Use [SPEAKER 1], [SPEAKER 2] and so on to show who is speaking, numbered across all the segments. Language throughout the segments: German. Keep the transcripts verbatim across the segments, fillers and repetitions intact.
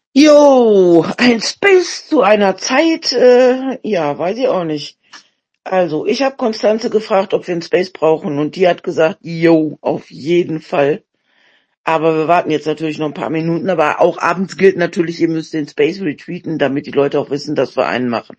[SPEAKER 1] Jo, ein Space zu einer Zeit, äh, ja, weiß ich auch nicht. Also, ich habe Konstanze gefragt, ob wir einen Space brauchen und die hat gesagt, jo, auf jeden Fall. Aber wir warten jetzt natürlich noch ein paar Minuten, aber auch abends gilt natürlich, ihr müsst den Space retweeten, damit die Leute auch wissen, dass wir einen machen.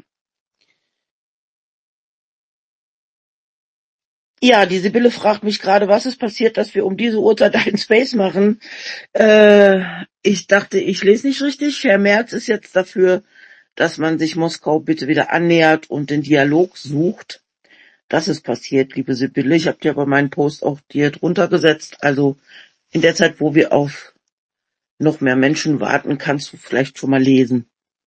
[SPEAKER 1] Ja, die Sibylle fragt mich gerade, was ist passiert, dass wir um diese Uhrzeit einen Space machen. Äh, ich dachte, ich lese nicht richtig. Herr Merz ist jetzt dafür, dass man sich Moskau bitte wieder annähert und den Dialog sucht. Das ist passiert, liebe Sibylle. Ich habe dir aber meinen Post auch dir drunter gesetzt. Also in der Zeit, wo wir auf noch mehr Menschen warten, kannst du vielleicht schon mal lesen.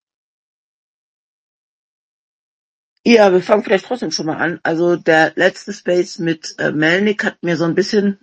[SPEAKER 1] Ja, wir fangen vielleicht trotzdem schon mal an. Also der letzte Space mit äh, Melnik hat mir so ein bisschen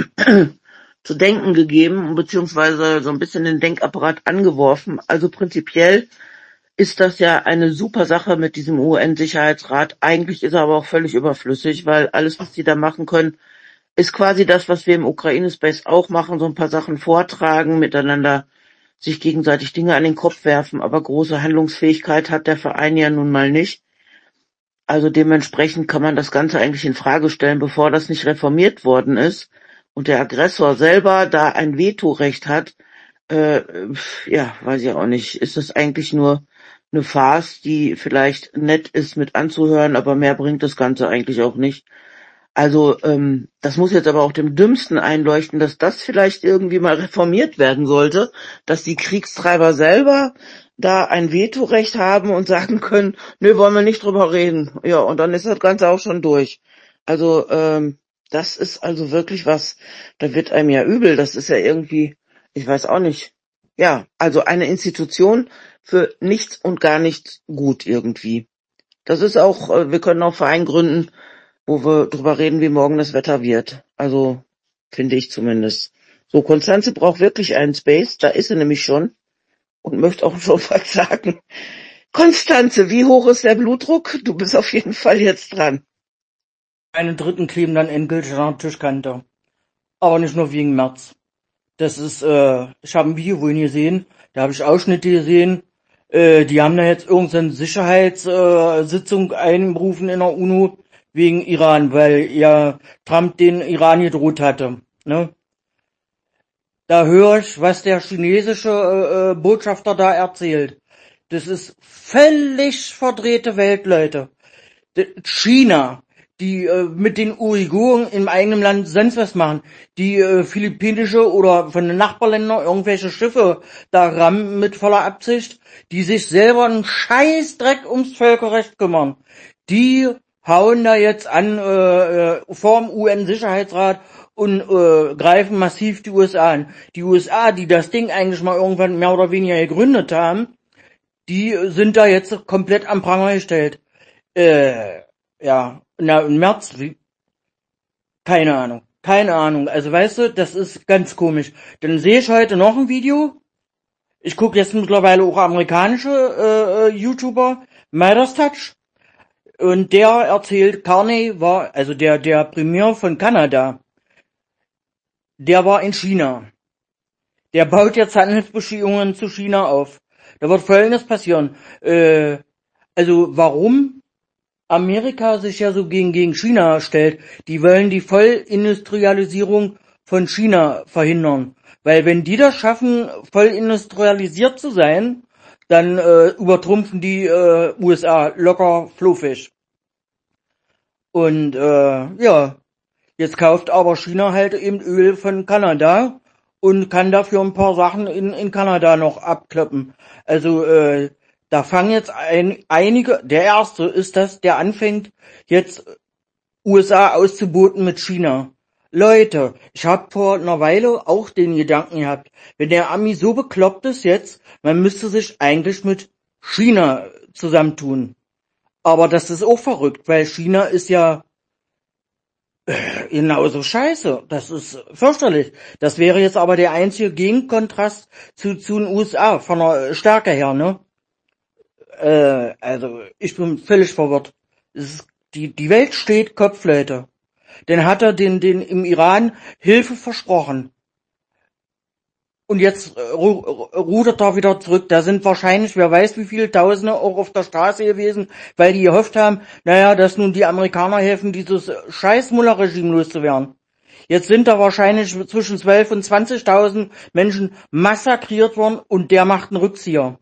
[SPEAKER 1] zu denken gegeben, beziehungsweise so ein bisschen den Denkapparat angeworfen. Also prinzipiell ist das ja eine super Sache mit diesem U N-Sicherheitsrat. Eigentlich ist er aber auch völlig überflüssig, weil alles, was die da machen können, ist quasi das, was wir im Ukraine-Space auch machen, so ein paar Sachen vortragen, miteinander sich gegenseitig Dinge an den Kopf werfen, aber große Handlungsfähigkeit hat der Verein ja nun mal nicht. Also dementsprechend kann man das Ganze eigentlich in Frage stellen, bevor das nicht reformiert worden ist und der Aggressor selber da ein Vetorecht hat. Äh, ja, weiß ich auch nicht. Ist das eigentlich nur eine Farce, die vielleicht nett ist mit anzuhören, aber mehr bringt das Ganze eigentlich auch nicht. Also ähm, das muss jetzt aber auch dem Dümmsten einleuchten, dass das vielleicht irgendwie mal reformiert werden sollte, dass die Kriegstreiber selber da ein Vetorecht haben und sagen können, nö, wollen wir nicht drüber reden. Ja, und dann ist das Ganze auch schon durch. Also ähm, das ist also wirklich was, da wird einem ja übel. Das ist ja irgendwie, ich weiß auch nicht. Ja, also eine Institution für nichts und gar nichts gut irgendwie. Das ist auch, äh, wir können auch Verein gründen, wo wir drüber reden, wie morgen das Wetter wird. Also, finde ich zumindest. So, Konstanze braucht wirklich einen Space, da ist sie nämlich schon und möchte auch schon was sagen. Konstanze, wie hoch ist der Blutdruck? Du bist auf jeden Fall jetzt dran.
[SPEAKER 2] Meine Dritten kleben dann endgültig an der Tischkante. Aber nicht nur wegen März. Das ist, äh, ich habe ein Video vorhin gesehen, da habe ich Ausschnitte gesehen, äh, die haben da jetzt irgendeine Sicherheitssitzung äh, Sitzung einberufen in der UNO wegen Iran, weil ja Trump den Iran gedroht hatte. Ne? Da höre ich, was der chinesische äh, äh, Botschafter da erzählt. Das ist völlig verdrehte Welt, Leute. China, die äh, mit den Uiguren im eigenen Land sonst was machen, die äh, philippinische oder von den Nachbarländern irgendwelche Schiffe da rammen mit voller Absicht, die sich selber einen Scheißdreck ums Völkerrecht kümmern. Die hauen da jetzt an äh, äh, vorm U N-Sicherheitsrat und äh, greifen massiv die U S A an. Die U S A, die das Ding eigentlich mal irgendwann mehr oder weniger gegründet haben, die sind da jetzt komplett am Pranger gestellt. Äh, ja, na, im März, wie, keine Ahnung, keine Ahnung. Also weißt du, das ist ganz komisch. Dann sehe ich heute noch ein Video. Ich gucke jetzt mittlerweile auch amerikanische äh, äh, YouTuber, Midas Touch. Und der erzählt, Carney war, also der, der Premier von Kanada, der war in China. Der baut jetzt Handelsbeziehungen zu China auf. Da wird Folgendes passieren. Äh, also warum Amerika sich ja so gegen, gegen China stellt, die wollen die Vollindustrialisierung von China verhindern. Weil wenn die das schaffen, voll industrialisiert zu sein, dann äh, übertrumpfen die äh, U S A locker fluffig. Und äh, ja, jetzt kauft aber China halt eben Öl von Kanada und kann dafür ein paar Sachen in, in Kanada noch abkloppen. Also äh, da fangen jetzt ein, einige, der erste ist das, der anfängt jetzt U S A auszuboten mit China. Leute, ich habe vor einer Weile auch den Gedanken gehabt, wenn der Ami so bekloppt ist jetzt, man müsste sich eigentlich mit China zusammentun. Aber das ist auch verrückt, weil China ist ja genauso scheiße. Das ist fürchterlich. Das wäre jetzt aber der einzige Gegenkontrast zu, zu den U S A von der Stärke her, ne? Äh, also, ich bin völlig verwirrt. Es ist, die, die Welt steht Kopf, Leute. Dann hat er den, den im Iran Hilfe versprochen. Und jetzt äh, ru rudert er wieder zurück. Da sind wahrscheinlich, wer weiß wie viele Tausende auch auf der Straße gewesen, weil die gehofft haben, naja, dass nun die Amerikaner helfen, dieses scheiß Mullah-Regime loszuwerden. Jetzt sind da wahrscheinlich zwischen zwölf und zwanzigtausend Menschen massakriert worden und der macht einen Rückzieher.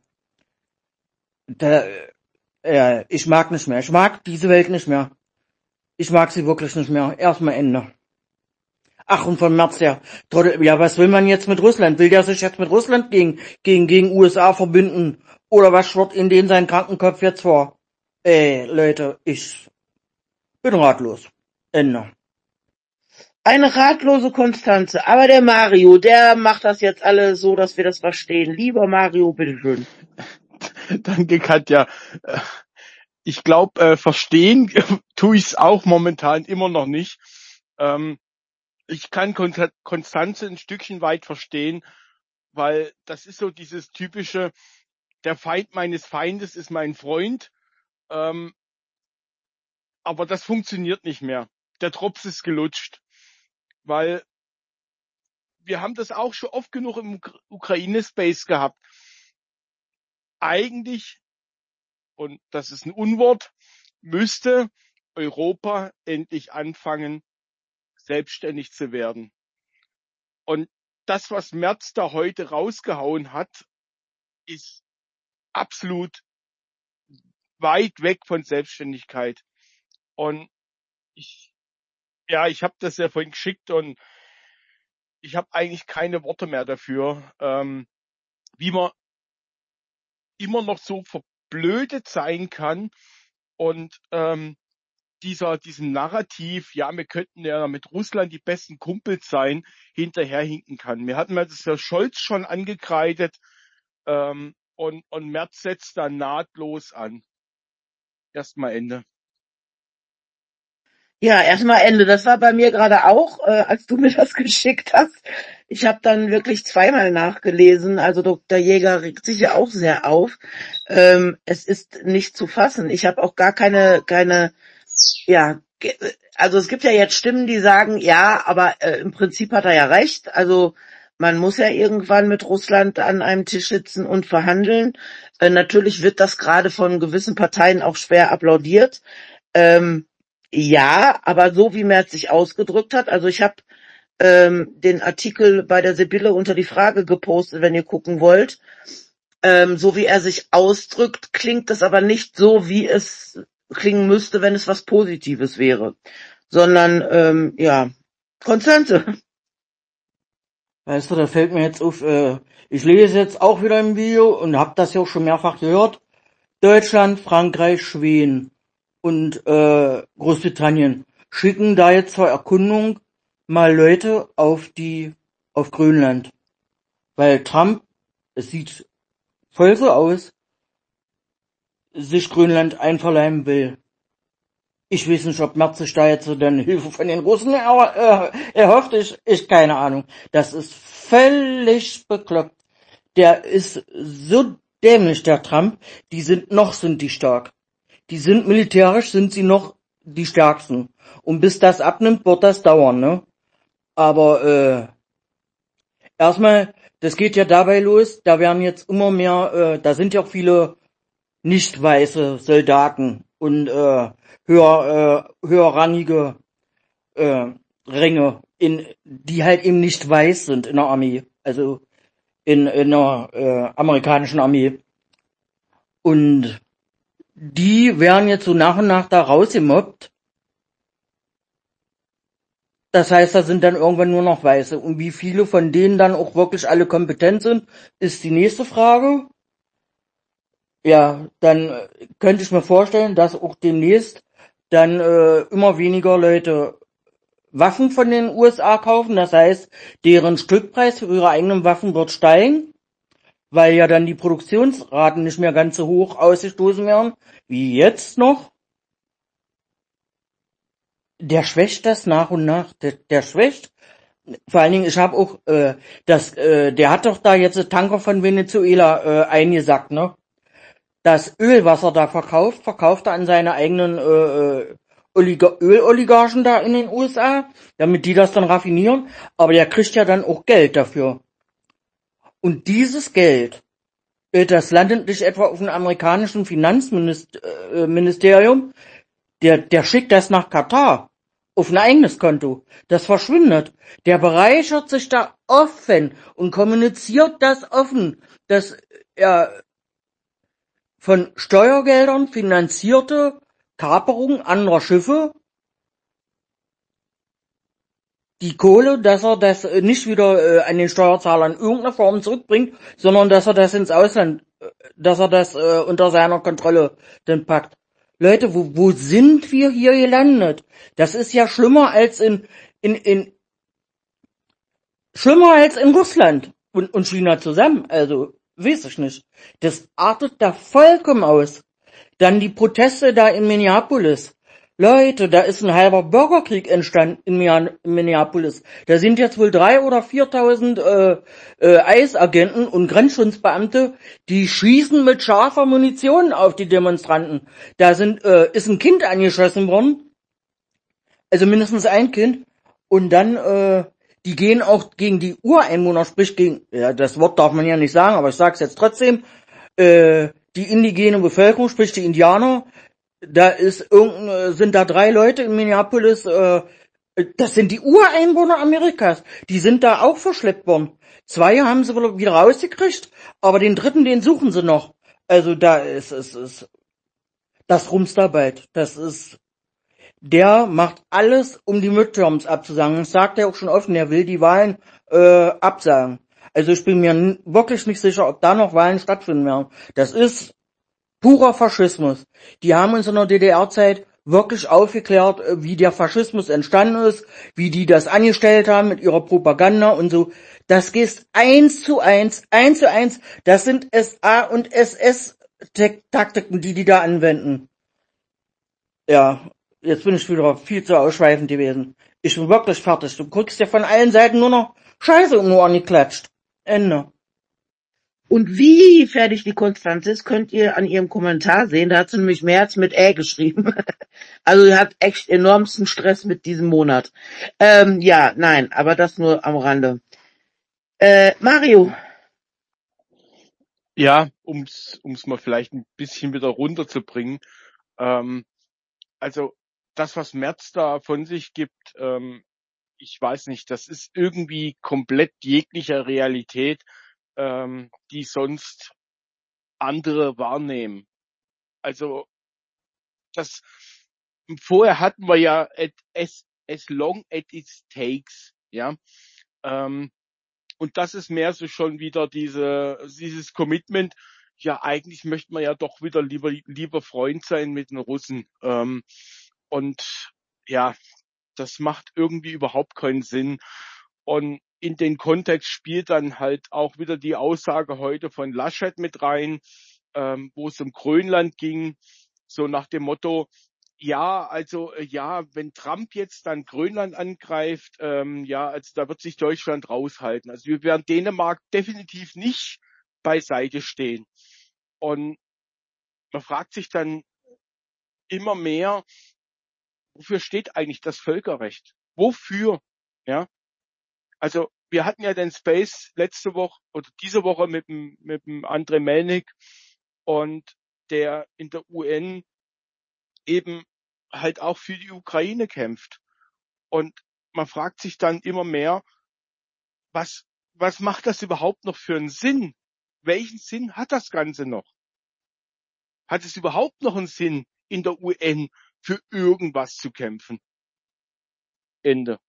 [SPEAKER 2] Da, äh, ich mag nicht mehr. Ich mag diese Welt nicht mehr. Ich mag sie wirklich nicht mehr. Erstmal Ende. Ach, und von Merz, ja. Ja, was will man jetzt mit Russland? Will der sich jetzt mit Russland gegen, gegen, gegen U S A verbünden? Oder was schwirrt in den seinen Krankenkopf jetzt vor? Ey, Leute, ich bin ratlos. Ende.
[SPEAKER 1] Eine ratlose Konstanze. Aber der Mario, der macht das jetzt alles so, dass wir das verstehen. Lieber Mario, bitteschön.
[SPEAKER 3] Danke, Katja. Ich glaube, äh, verstehen tue ich es auch momentan immer noch nicht. Ähm, ich kann Kon- Konstanze ein Stückchen weit verstehen, weil das ist so dieses typische, der Feind meines Feindes ist mein Freund. Ähm, aber das funktioniert nicht mehr. Der Drops ist gelutscht, weil wir haben das auch schon oft genug im Uk- Ukraine-Space gehabt. Eigentlich, und das ist ein Unwort, müsste Europa endlich anfangen, selbstständig zu werden. Und das, was Merz da heute rausgehauen hat, ist absolut weit weg von Selbstständigkeit. Und ich, ja, ich habe das ja vorhin geschickt und ich habe eigentlich keine Worte mehr dafür, ähm, wie man immer noch so verblödet sein kann und ähm, dieser diesem Narrativ, ja, wir könnten ja mit Russland die besten Kumpels sein, hinterherhinken kann. Wir hatten das ja Scholz schon angekreidet ähm, und, und Merz setzt da nahtlos an. Erstmal Ende.
[SPEAKER 1] Ja, erstmal Ende. Das war bei mir gerade auch, äh, als du mir das geschickt hast. Ich habe dann wirklich zweimal nachgelesen. Also Doktor Jäger regt sich ja auch sehr auf. Ähm, es ist nicht zu fassen. Ich habe auch gar keine, keine, ja, ge- also es gibt ja jetzt Stimmen, die sagen, ja, aber äh, im Prinzip hat er ja recht. Also man muss ja irgendwann mit Russland an einem Tisch sitzen und verhandeln. Äh, natürlich wird das gerade von gewissen Parteien auch schwer applaudiert. Ähm, ja, aber so wie Merz sich ausgedrückt hat, also ich habe ähm, den Artikel bei der Sibylle unter die Frage gepostet, wenn ihr gucken wollt. Ähm, so wie er sich ausdrückt, klingt das aber nicht so, wie es klingen müsste, wenn es was Positives wäre. Sondern, ähm, ja, Konstante.
[SPEAKER 2] Weißt du, da fällt mir jetzt auf, äh, ich lese jetzt auch wieder im Video und hab das ja auch schon mehrfach gehört. Deutschland, Frankreich, Schweden und äh, Großbritannien schicken da jetzt zur Erkundung mal Leute auf die auf Grönland, weil Trump, es sieht voll so aus, sich Grönland einverleiben will. Ich weiß nicht, ob Merz sich da jetzt so dann Hilfe von den Russen er, äh, erhofft. Ich, ich keine Ahnung. Das ist völlig bekloppt. Der ist so dämlich, der Trump. Die sind noch, sind die stark. Die sind militärisch, sind sie noch die stärksten. Und bis das abnimmt, wird das dauern, ne? Aber äh, erstmal, das geht ja dabei los, da werden jetzt immer mehr, äh, da sind ja auch viele nicht weiße Soldaten und äh, höher, äh, höherrangige äh, Ränge, in, die halt eben nicht weiß sind in der Armee, also in, in der äh, amerikanischen Armee. Und die werden jetzt so nach und nach da rausgemobbt. Das heißt, da sind dann irgendwann nur noch Weiße. Und wie viele von denen dann auch wirklich alle kompetent sind, ist die nächste Frage. Ja, dann äh, könnte ich mir vorstellen, dass auch demnächst dann äh, immer weniger Leute Waffen von den U S A kaufen. Das heißt, deren Stückpreis für ihre eigenen Waffen wird steigen, weil ja dann die Produktionsraten nicht mehr ganz so hoch ausgestoßen werden wie jetzt noch. Der schwächt das nach und nach. Der, der schwächt. Vor allen Dingen, ich habe auch äh, das, äh, der hat doch da jetzt einen Tanker von Venezuela äh, eingesackt, ne? Das Öl, was er da verkauft, verkauft er an seine eigenen äh, Oliga- Öloligarchen da in den U S A, damit die das dann raffinieren. Aber der kriegt ja dann auch Geld dafür. Und dieses Geld, äh, das landet nicht etwa auf dem amerikanischen Finanzministerium, der, der schickt das nach Katar auf ein eigenes Konto. Das verschwindet. Der bereichert sich da offen und kommuniziert das offen, dass er von Steuergeldern finanzierte Kaperung anderer Schiffe, die Kohle, dass er das nicht wieder äh, an den Steuerzahler in irgendeiner Form zurückbringt, sondern dass er das ins Ausland, äh, dass er das äh, unter seiner Kontrolle dann packt. Leute, wo, wo sind wir hier gelandet? Das ist ja schlimmer als in, in, in, schlimmer als in Russland und, und China zusammen. Also, weiß ich nicht. Das artet da vollkommen aus. Dann die Proteste da in Minneapolis. Leute, da ist ein halber Bürgerkrieg entstanden in Minneapolis. Da sind jetzt wohl drei oder viertausend äh, äh, Eisagenten und Grenzschutzbeamte, die schießen mit scharfer Munition auf die Demonstranten. Da sind äh, ist ein Kind angeschossen worden, also mindestens ein Kind. Und dann äh, die gehen auch gegen die Ureinwohner, sprich gegen, ja, das Wort darf man ja nicht sagen, aber ich sag's jetzt trotzdem, äh, die indigene Bevölkerung, sprich die Indianer. Da ist irgendein, sind da drei Leute in Minneapolis, äh, das sind die Ureinwohner Amerikas, die sind da auch verschleppt worden. Zwei haben sie wieder rausgekriegt, aber den dritten, den suchen sie noch. Also da ist es, ist, ist, das Rumstabeit, das ist, der macht alles, um die Midterms abzusagen. Das sagt er auch schon offen, er will die Wahlen äh, absagen. Also ich bin mir n- wirklich nicht sicher, ob da noch Wahlen stattfinden werden. Das ist purer Faschismus. Die haben uns in der D D R-Zeit wirklich aufgeklärt, wie der Faschismus entstanden ist, wie die das angestellt haben mit ihrer Propaganda und so. Das geht eins zu eins, eins zu eins. Das sind S A und S S-Taktiken, die die da anwenden. Ja, jetzt bin ich wieder viel zu ausschweifend gewesen. Ich bin wirklich fertig. Du kriegst ja von allen Seiten nur noch Scheiße um die Ohren geklatscht. Ende.
[SPEAKER 1] Und wie fertig die Konstanze ist, könnt ihr an ihrem Kommentar sehen. Da hat sie nämlich März mit Ä geschrieben. Also sie hat echt enormsten Stress mit diesem Monat. Ähm, ja, nein, aber das nur am Rande. Äh, Mario.
[SPEAKER 3] Ja, ums ums mal vielleicht ein bisschen wieder runterzubringen. Ähm, also das, was Merz da von sich gibt, ähm, ich weiß nicht, das ist irgendwie komplett jeglicher Realität, ähm, die sonst andere wahrnehmen. Also das vorher hatten wir ja at, as, as long as it takes, ja. Ähm, und das ist mehr so schon wieder diese dieses Commitment. Ja, eigentlich möchte man ja doch wieder lieber lieber Freund sein mit den Russen. Ähm, und ja, das macht irgendwie überhaupt keinen Sinn. Und in den Kontext spielt dann halt auch wieder die Aussage heute von Laschet mit rein, ähm, wo es um Grönland ging, so nach dem Motto, ja, also äh, ja, wenn Trump jetzt dann Grönland angreift, ähm, ja, also da wird sich Deutschland raushalten. Also wir werden Dänemark definitiv nicht beiseite stehen. Und man fragt sich dann immer mehr, wofür steht eigentlich das Völkerrecht? Wofür? Ja, also wir hatten ja den Space letzte Woche oder diese Woche mit dem mit dem Andrei Melnik und der in der U N eben halt auch für die Ukraine kämpft. Und man fragt sich dann immer mehr, was was macht das überhaupt noch für einen Sinn? Welchen Sinn hat das Ganze noch? Hat es überhaupt noch einen Sinn, in der U N für irgendwas zu kämpfen? Ende.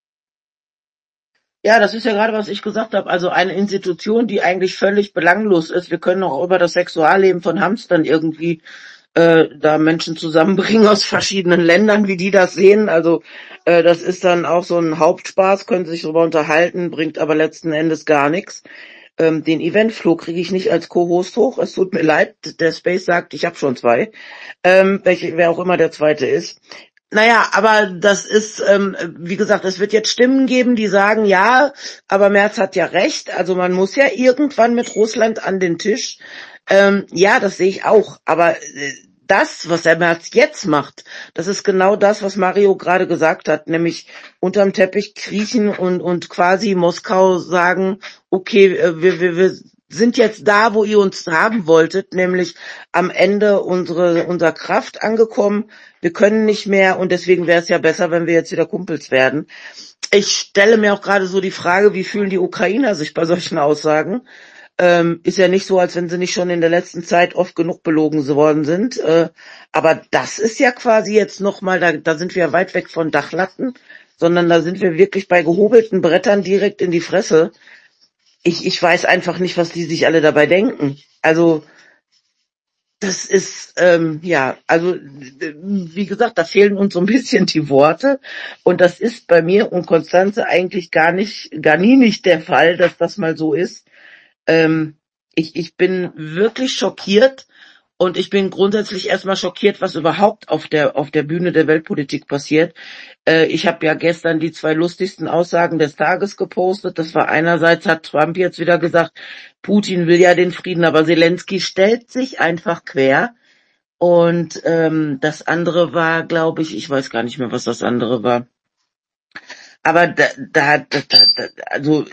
[SPEAKER 1] Ja, das ist ja gerade, was ich gesagt habe. Also eine Institution, die eigentlich völlig belanglos ist. Wir können auch über das Sexualleben von Hamstern irgendwie äh, da Menschen zusammenbringen aus verschiedenen Ländern, wie die das sehen. Also äh, das ist dann auch so ein Hauptspaß, können sich darüber unterhalten, bringt aber letzten Endes gar nichts. Ähm, den Eventflow kriege ich nicht als Co-Host hoch. Es tut mir leid, der Space sagt, ich habe schon zwei. Ähm, welche, wer auch immer der zweite ist. Naja, aber das ist, ähm, wie gesagt, es wird jetzt Stimmen geben, die sagen, ja, aber Merz hat ja recht, also man muss ja irgendwann mit Russland an den Tisch. Ähm, ja, das sehe ich auch, aber äh, das, was der Merz jetzt macht, das ist genau das, was Mario gerade gesagt hat, nämlich unterm Teppich kriechen und, und quasi Moskau sagen, okay, äh, wir, wir, wir sind jetzt da, wo ihr uns haben wolltet, nämlich am Ende unsere, unserer Kraft angekommen. Wir können nicht mehr und deswegen wäre es ja besser, wenn wir jetzt wieder Kumpels werden. Ich stelle mir auch gerade so die Frage, wie fühlen die Ukrainer sich bei solchen Aussagen? Ähm, ist ja nicht so, als wenn sie nicht schon in der letzten Zeit oft genug belogen worden sind. Äh, aber das ist ja quasi jetzt nochmal, da, da sind wir weit weg von Dachlatten, sondern da sind wir wirklich bei gehobelten Brettern direkt in die Fresse. Ich, ich weiß einfach nicht, was die sich alle dabei denken. Also das ist, ähm, ja, also wie gesagt, da fehlen uns so ein bisschen die Worte. Und das ist bei mir und Constanze eigentlich gar nicht, gar nie nicht der Fall, dass das mal so ist. Ähm, ich, ich bin wirklich schockiert und ich bin grundsätzlich erstmal schockiert, was überhaupt auf der auf der Bühne der Weltpolitik passiert. Äh, ich habe ja gestern die zwei lustigsten Aussagen des Tages gepostet. Das war einerseits hat Trump jetzt wieder gesagt, Putin will ja den Frieden, aber Zelensky stellt sich einfach quer. Und ähm, das andere war, glaube ich, ich weiß gar nicht mehr, was das andere war. Aber da, da, da, da, da also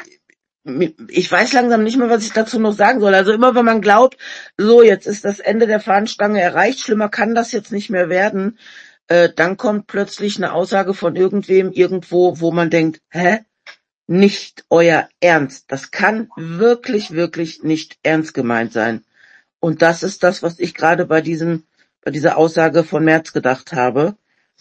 [SPEAKER 1] ich weiß langsam nicht mehr, was ich dazu noch sagen soll. Also immer, wenn man glaubt, so, jetzt ist das Ende der Fahnenstange erreicht, schlimmer kann das jetzt nicht mehr werden, äh, dann kommt plötzlich eine Aussage von irgendwem irgendwo, wo man denkt, hä? Nicht euer Ernst. Das kann wirklich, wirklich nicht ernst gemeint sein. Und das ist das, was ich gerade bei diesem, bei dieser Aussage von Merz gedacht habe.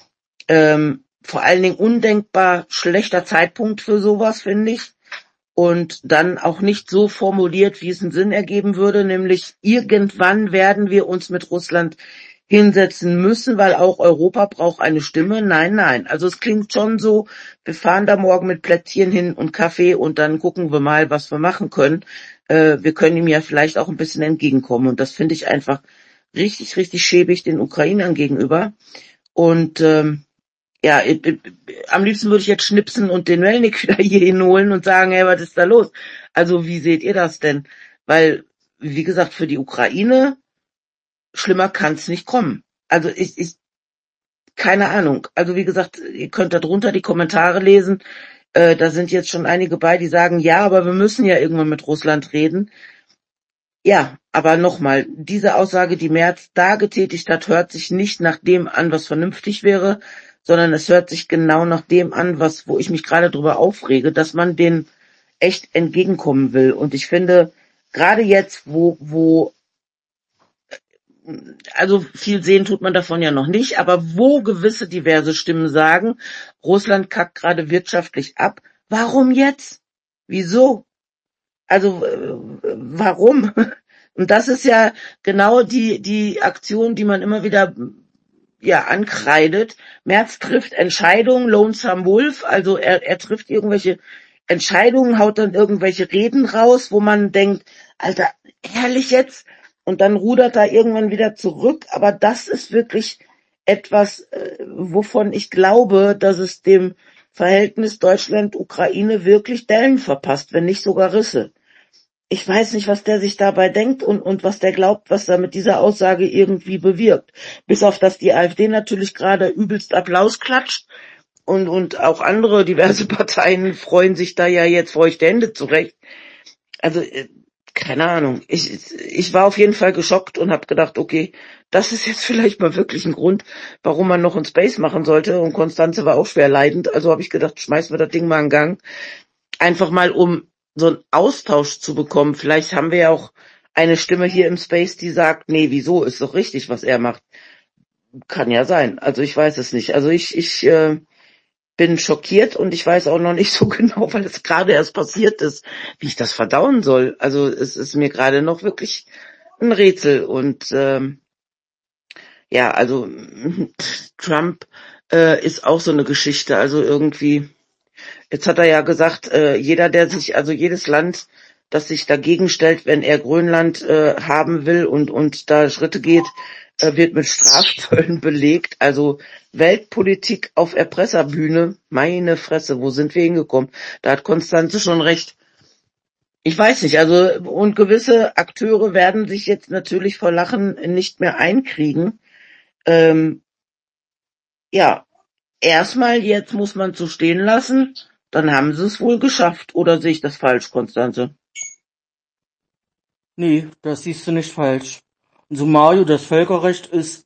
[SPEAKER 1] Ähm, vor allen Dingen undenkbar schlechter Zeitpunkt für sowas, finde ich. Und dann auch nicht so formuliert, wie es einen Sinn ergeben würde, nämlich irgendwann werden wir uns mit Russland hinsetzen müssen, weil auch Europa braucht eine Stimme. Nein, nein. Also es klingt schon so, wir fahren da morgen mit Plätzchen hin und Kaffee und dann gucken wir mal, was wir machen können. Äh, wir können ihm ja vielleicht auch ein bisschen entgegenkommen. Und das finde ich einfach richtig, richtig schäbig den Ukrainern gegenüber. Und ähm, ja, ich, ich, am liebsten würde ich jetzt schnipsen und den Melnik wieder hier hinholen und sagen, hey, was ist da los? Also wie seht ihr das denn? Weil, wie gesagt, für die Ukraine schlimmer kann's nicht kommen. Also ich, ich, keine Ahnung. Also wie gesagt, ihr könnt da drunter die Kommentare lesen. Äh, da sind jetzt schon einige bei, die sagen, ja, aber wir müssen ja irgendwann mit Russland reden. Ja, aber nochmal, diese Aussage, die Merz da getätigt hat, hört sich nicht nach dem an, was vernünftig wäre, sondern es hört sich genau nach dem an, was, wo ich mich gerade drüber aufrege, dass man denen echt entgegenkommen will. Und ich finde, gerade jetzt, wo, wo, also viel sehen tut man davon ja noch nicht, aber wo gewisse diverse Stimmen sagen, Russland kackt gerade wirtschaftlich ab, warum jetzt? Wieso? Also äh, warum? Und das ist ja genau die die Aktion, die man immer wieder ja ankreidet. Merz trifft Entscheidungen, Lonesome Wolf, also er, er trifft irgendwelche Entscheidungen, haut dann irgendwelche Reden raus, wo man denkt, Alter, ehrlich jetzt? Und dann rudert er irgendwann wieder zurück. Aber das ist wirklich etwas, äh, wovon ich glaube, dass es dem Verhältnis Deutschland-Ukraine wirklich Dellen verpasst, wenn nicht sogar Risse. Ich weiß nicht, was der sich dabei denkt und, und was der glaubt, was er mit dieser Aussage irgendwie bewirkt. Bis auf, dass die AfD natürlich gerade übelst Applaus klatscht und, und auch andere diverse Parteien freuen sich da ja jetzt feuchte Hände zurecht. Also, äh, keine Ahnung. Ich, ich war auf jeden Fall geschockt und habe gedacht, okay, das ist jetzt vielleicht mal wirklich ein Grund, warum man noch einen Space machen sollte. Und Constanze war auch schwer leidend. Also habe ich gedacht, schmeißen wir das Ding mal in Gang. Einfach mal, um so einen Austausch zu bekommen. Vielleicht haben wir ja auch eine Stimme hier im Space, die sagt, nee, wieso, ist doch richtig, was er macht. Kann ja sein. Also ich weiß es nicht. Also ich, ich äh, bin schockiert und ich weiß auch noch nicht so genau, weil es gerade erst passiert ist, wie ich das verdauen soll. Also es ist mir gerade noch wirklich ein Rätsel. Und ähm, ja, also Trump äh, ist auch so eine Geschichte. Also irgendwie, jetzt hat er ja gesagt, äh, jeder, der sich, also jedes Land, das sich dagegen stellt, wenn er Grönland äh, haben will und und da Schritte geht, äh, wird mit Strafzöllen belegt. Also Weltpolitik auf Erpresserbühne, meine Fresse, wo sind wir hingekommen? Da hat Constanze schon recht. Ich weiß nicht, also und gewisse Akteure werden sich jetzt natürlich vor Lachen nicht mehr einkriegen. Ähm, ja, erstmal jetzt muss man so stehen lassen, dann haben sie es wohl geschafft. Oder sehe ich das falsch, Konstanze?
[SPEAKER 2] Nee, das siehst du nicht falsch. Und so Mario, das Völkerrecht ist,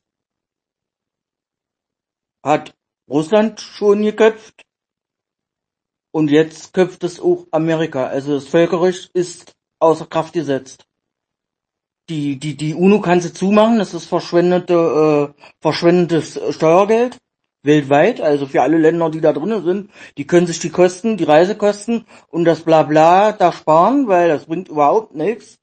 [SPEAKER 2] hat Russland schon geköpft und jetzt köpft es auch Amerika. Also das Völkerrecht ist außer Kraft gesetzt. Die, die, die UNO kann sie zumachen, das ist verschwendete, äh, verschwendetes Steuergeld. Weltweit, also für alle Länder, die da drinnen sind, die können sich die Kosten, die Reisekosten und das Blabla da sparen, weil das bringt überhaupt nichts.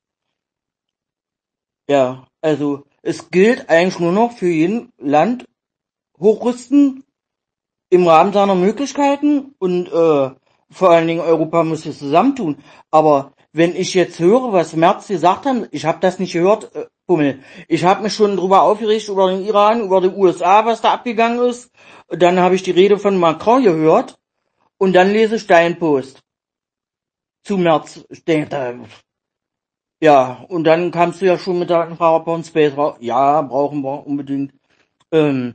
[SPEAKER 2] Ja, also es gilt eigentlich nur noch für jeden Land hochrüsten im Rahmen seiner Möglichkeiten und äh, vor allen Dingen Europa muss sich zusammentun. Aber wenn ich jetzt höre, was Merz gesagt hat, ich habe das nicht gehört, äh, Pummel. Ich habe mich schon drüber aufgeregt über den Iran, über die U S A, was da abgegangen ist. Dann habe ich die Rede von Macron gehört und dann lese ich deinen Post zu Merz. Ich denke, da, ja, und dann kamst du ja schon mit der Anfrage von Space raus. Ja, brauchen wir unbedingt. Ähm,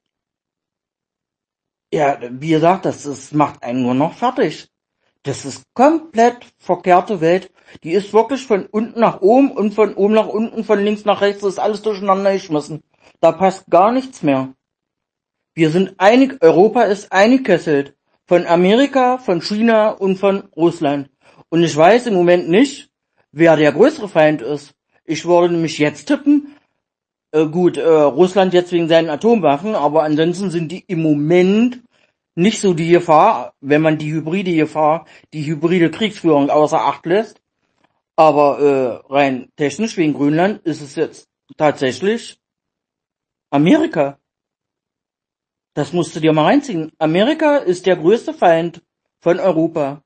[SPEAKER 2] ja, wie gesagt, das, das macht einen nur noch fertig. Das ist komplett verkehrte Welt. Die ist wirklich von unten nach oben und von oben nach unten, von links nach rechts, das ist alles durcheinander geschmissen. Da passt gar nichts mehr. Wir sind einig, Europa ist eingekesselt. Von Amerika, von China und von Russland. Und ich weiß im Moment nicht, wer der größere Feind ist. Ich würde nämlich jetzt tippen, äh, gut, äh, Russland jetzt wegen seinen Atomwaffen, aber ansonsten sind die im Moment nicht so die Gefahr, wenn man die hybride Gefahr, die hybride Kriegsführung außer Acht lässt. Aber äh, rein technisch wegen Grönland ist es jetzt tatsächlich Amerika. Das musst du dir mal reinziehen. Amerika ist der größte Feind von Europa.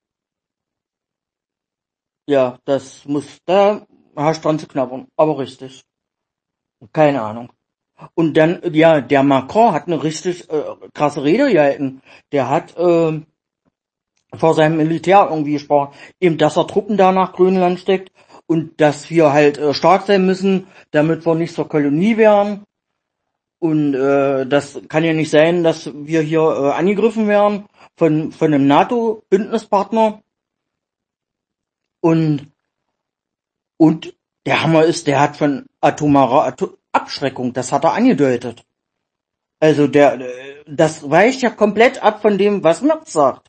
[SPEAKER 2] Ja, das muss, da hast du dran zu knabbern. Aber richtig. Keine Ahnung. Und dann, ja, der Macron hat eine richtig äh, krasse Rede gehalten. Der hat äh, vor seinem Militär irgendwie gesprochen, eben, dass er Truppen da nach Grönland steckt und dass wir halt äh, stark sein müssen, damit wir nicht zur Kolonie werden. Und äh, das kann ja nicht sein, dass wir hier äh, angegriffen werden von von einem NATO-Bündnispartner. Und und der Hammer ist, der hat von atomarer Ato- Abschreckung, das hat er angedeutet. Also der, äh, das weicht ja komplett ab von dem, was Merz sagt.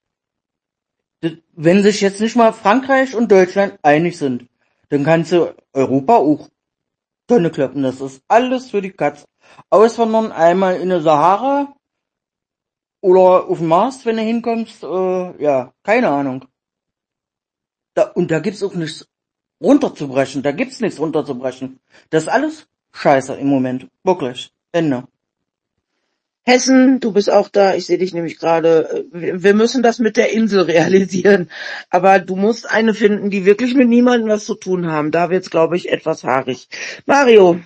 [SPEAKER 2] Wenn sich jetzt nicht mal Frankreich und Deutschland einig sind, dann kannst du Europa auch Tonne kloppen. Das ist alles für die Katz. Auswandern einmal in der Sahara oder auf dem Mars, wenn du hinkommst, äh, ja, keine Ahnung. Da, und da gibt's auch nichts runterzubrechen. Da gibt's nichts runterzubrechen. Das ist alles scheiße im Moment. Wirklich. Ende.
[SPEAKER 1] Hessen, du bist auch da. Ich sehe dich nämlich gerade. Wir wir müssen das mit der Insel realisieren. Aber du musst eine finden, die wirklich mit niemandem was zu tun haben. Da wird's, glaube ich, etwas haarig. Mario,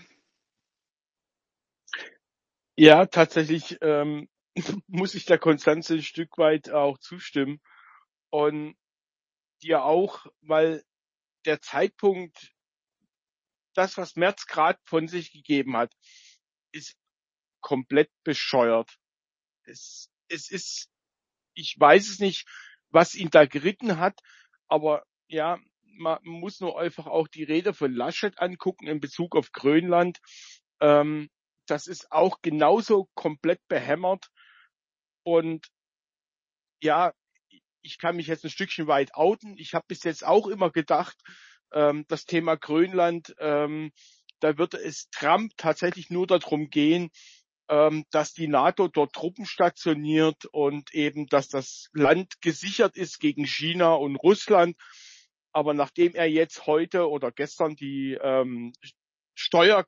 [SPEAKER 3] Ja, tatsächlich ähm, muss ich der Konstanze ein Stück weit auch zustimmen und dir auch, weil der Zeitpunkt, das, was Merz gerade von sich gegeben hat, ist komplett bescheuert. Es, es ist, ich weiß es nicht, was ihn da geritten hat, aber ja, man muss nur einfach auch die Rede von Laschet angucken in Bezug auf Grönland. Ähm, das ist auch genauso komplett behämmert und ja, ich kann mich jetzt ein Stückchen weit outen. Ich habe bis jetzt auch immer gedacht, ähm, das Thema Grönland, ähm, da würde es Trump tatsächlich nur darum gehen, ähm, dass die NATO dort Truppen stationiert und eben, dass das Land gesichert ist gegen China und Russland. Aber nachdem er jetzt heute oder gestern die ähm, Steuerkarte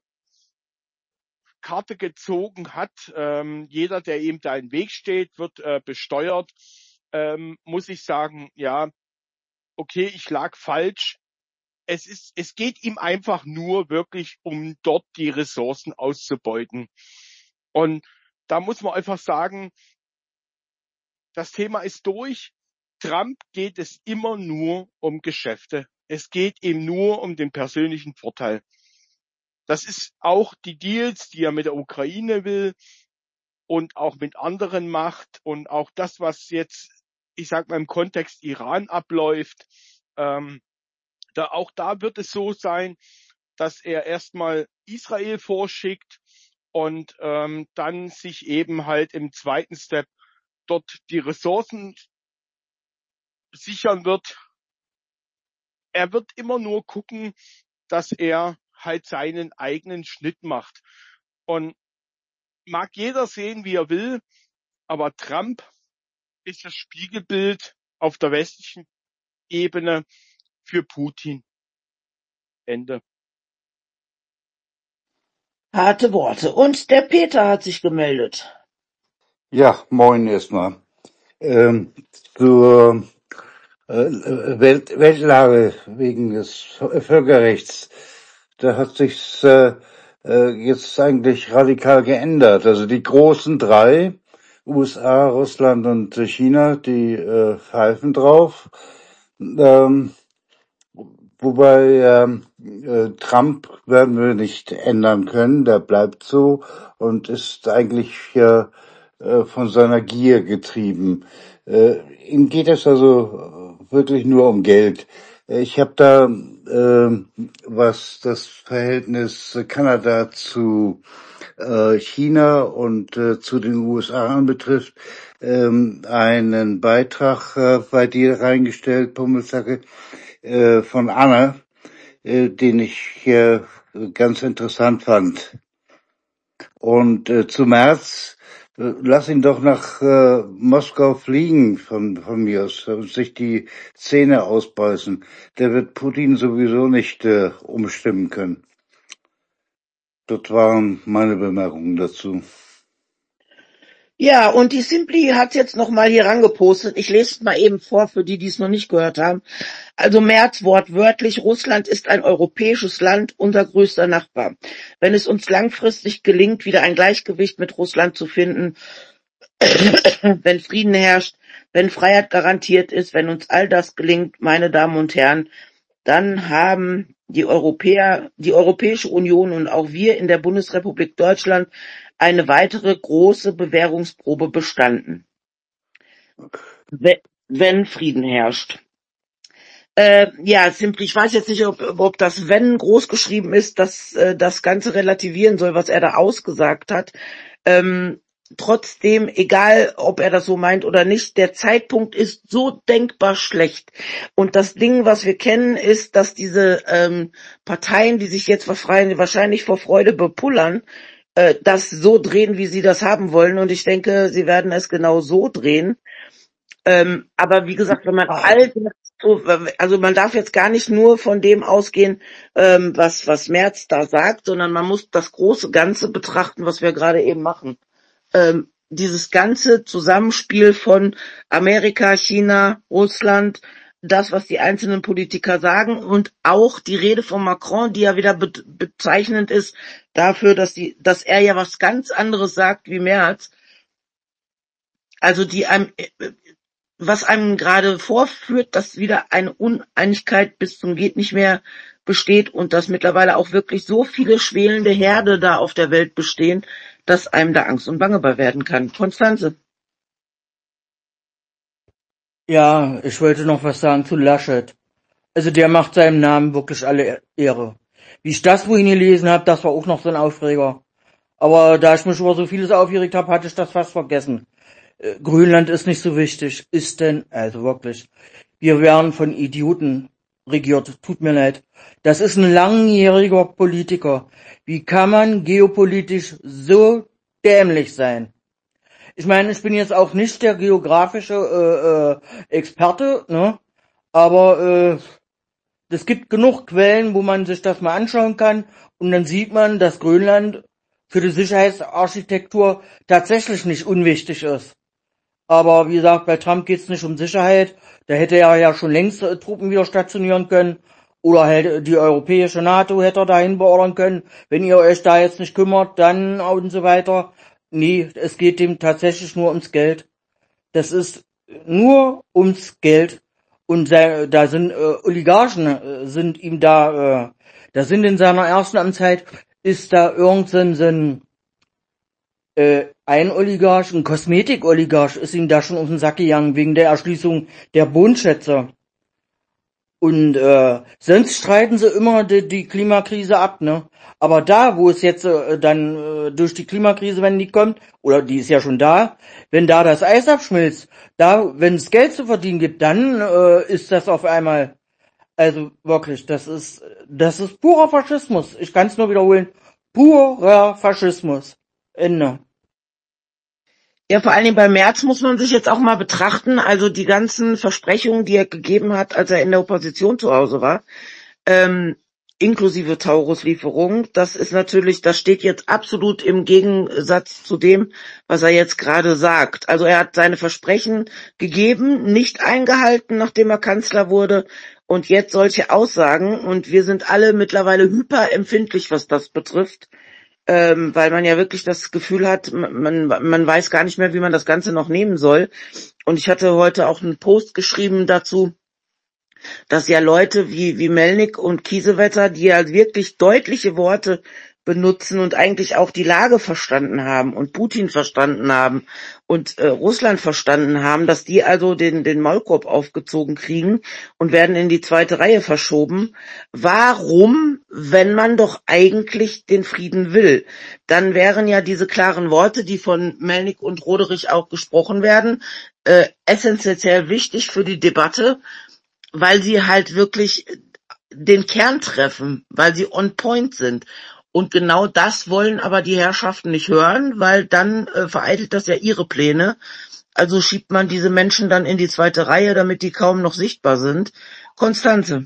[SPEAKER 3] gezogen hat, ähm, jeder, der ihm da im Weg steht, wird äh, besteuert, ähm, muss ich sagen, ja, okay, ich lag falsch. Es ist, es geht ihm einfach nur wirklich um dort die Ressourcen auszubeuten. Und da muss man einfach sagen, das Thema ist durch. Trump geht es immer nur um Geschäfte. Es geht ihm nur um den persönlichen Vorteil. Das ist auch die Deals, die er mit der Ukraine will und auch mit anderen macht und auch das, was jetzt, ich sag mal, im Kontext Iran abläuft. Ähm, da, auch da wird es so sein, dass er erstmal Israel vorschickt und ähm, dann sich eben halt im zweiten Step dort die Ressourcen sichern wird. Er wird immer nur gucken, dass er halt seinen eigenen Schnitt macht. Und mag jeder sehen, wie er will, aber Trump ist das Spiegelbild auf der westlichen Ebene für Putin. Ende.
[SPEAKER 1] Harte Worte. Und der Peter hat sich gemeldet.
[SPEAKER 4] Ja, moin erstmal. Ähm, zur äh, Welt, Weltlage wegen des Völkerrechts. Da hat sich äh, äh, jetzt eigentlich radikal geändert. Also die großen drei, U S A, Russland und China, die äh, pfeifen drauf. Ähm, Wobei ähm, äh, Trump werden wir nicht ändern können, der bleibt so und ist eigentlich äh, äh, von seiner Gier getrieben. Äh, ihm geht es also wirklich nur um Geld. Ich habe da, äh, was das Verhältnis Kanada zu äh, China und äh, zu den U S A anbetrifft, ähm, einen Beitrag äh, bei dir reingestellt, Pummelsacke, äh, von Anna, äh, den ich äh, ganz interessant fand. Und äh, zu März, äh, lass ihn doch nach äh, Moskau fliegen von, von mir aus und sich die Zähne ausbeißen. Der wird Putin sowieso nicht äh, umstimmen können. Das waren meine Bemerkungen dazu.
[SPEAKER 1] Ja, und die Simply hat jetzt nochmal hier rangepostet. Ich lese es mal eben vor, für die, die es noch nicht gehört haben. Also Merz wortwörtlich, Russland ist ein europäisches Land, unser größter Nachbar. Wenn es uns langfristig gelingt, wieder ein Gleichgewicht mit Russland zu finden, wenn Frieden herrscht, wenn Freiheit garantiert ist, wenn uns all das gelingt, meine Damen und Herren, dann haben die Europäer, die Europäische Union und auch wir in der Bundesrepublik Deutschland eine weitere große Bewährungsprobe bestanden, wenn Frieden herrscht. Äh, ja, Simply, ich weiß jetzt nicht, ob, ob das Wenn groß geschrieben ist, dass äh, das Ganze relativieren soll, was er da ausgesagt hat. Ähm, trotzdem, egal ob er das so meint oder nicht, der Zeitpunkt ist so denkbar schlecht. Und das Ding, was wir kennen, ist, dass diese ähm, Parteien, die sich jetzt wahrscheinlich vor Freude bepullern, äh, das so drehen, wie sie das haben wollen. Und ich denke, sie werden es genau so drehen. Ähm, aber wie gesagt, wenn man all das so, also man darf jetzt gar nicht nur von dem ausgehen, ähm, was was Merz da sagt, sondern man muss das große Ganze betrachten, was wir gerade eben machen. Ähm, dieses ganze Zusammenspiel von Amerika, China, Russland, das, was die einzelnen Politiker sagen und auch die Rede von Macron, die ja wieder be- bezeichnend ist dafür, dass die, dass er ja was ganz anderes sagt wie Merz. Also die einem was einem gerade vorführt, dass wieder eine Uneinigkeit bis zum geht nicht mehr besteht und dass mittlerweile auch wirklich so viele schwelende Herde da auf der Welt bestehen, dass einem da Angst und Bange bei werden kann. Konstanze.
[SPEAKER 2] Ja, ich wollte noch was sagen zu Laschet. Also der macht seinem Namen wirklich alle Ehre. Wie ich das wohin gelesen habe, das war auch noch so ein Aufreger. Aber da ich mich über so vieles aufgeregt habe, hatte ich das fast vergessen. Äh, Grönland ist nicht so wichtig. Ist denn, also wirklich. Wir werden von Idioten regiert. Tut mir leid. Das ist ein langjähriger Politiker. Wie kann man geopolitisch so dämlich sein? Ich meine, ich bin jetzt auch nicht der geografische äh, äh, Experte, ne? Aber äh, es gibt genug Quellen, wo man sich das mal anschauen kann und dann sieht man, dass Grönland für die Sicherheitsarchitektur tatsächlich nicht unwichtig ist. Aber wie gesagt, bei Trump geht's nicht um Sicherheit. Da hätte er ja schon längst äh, Truppen wieder stationieren können. Oder halt die europäische NATO hätte er dahin beordern können. Wenn ihr euch da jetzt nicht kümmert, dann und so weiter. Nee, es geht ihm tatsächlich nur ums Geld. Das ist nur ums Geld. Und da sind äh, Oligarchen, äh, sind ihm da, äh, da sind in seiner ersten Amtszeit ist da irgendein so ein, äh, ein Oligarch, ein Kosmetik-Oligarch, ist ihm da schon auf den Sack gegangen wegen der Erschließung der Bodenschätze. Und äh, sonst streiten sie immer die, die Klimakrise ab, ne? Aber da, wo es jetzt äh, dann äh, durch die Klimakrise, wenn die kommt, oder die ist ja schon da, wenn da das Eis abschmilzt, da, wenn es Geld zu verdienen gibt, dann äh, ist das auf einmal, also wirklich, das ist, das ist purer Faschismus. Ich kann es nur wiederholen, purer Faschismus. Ende.
[SPEAKER 1] Ja, vor allen Dingen bei Merz muss man sich jetzt auch mal betrachten, also die ganzen Versprechungen, die er gegeben hat, als er in der Opposition zu Hause war, ähm, inklusive Taurus-Lieferung, das ist natürlich, das steht jetzt absolut im Gegensatz zu dem, was er jetzt gerade sagt. Also er hat seine Versprechen gegeben, nicht eingehalten, nachdem er Kanzler wurde, und jetzt solche Aussagen, und wir sind alle mittlerweile hyperempfindlich, was das betrifft. Ähm, weil man ja wirklich das Gefühl hat, man, man weiß gar nicht mehr, wie man das Ganze noch nehmen soll. Und ich hatte heute auch einen Post geschrieben dazu, dass ja Leute wie, wie Melnik und Kiesewetter, die ja wirklich deutliche Worte benutzen und eigentlich auch die Lage verstanden haben und Putin verstanden haben und äh, Russland verstanden haben, dass die also den, den Maulkorb aufgezogen kriegen und werden in die zweite Reihe verschoben. Warum, wenn man doch eigentlich den Frieden will? Dann wären ja diese klaren Worte, die von Melnik und Roderich auch gesprochen werden, äh, essentiell wichtig für die Debatte, weil sie halt wirklich den Kern treffen, weil sie on point sind. Und genau das wollen aber die Herrschaften nicht hören, weil dann äh, vereitelt das ja ihre Pläne. Also schiebt man diese Menschen dann in die zweite Reihe, damit die kaum noch sichtbar sind. Konstanze.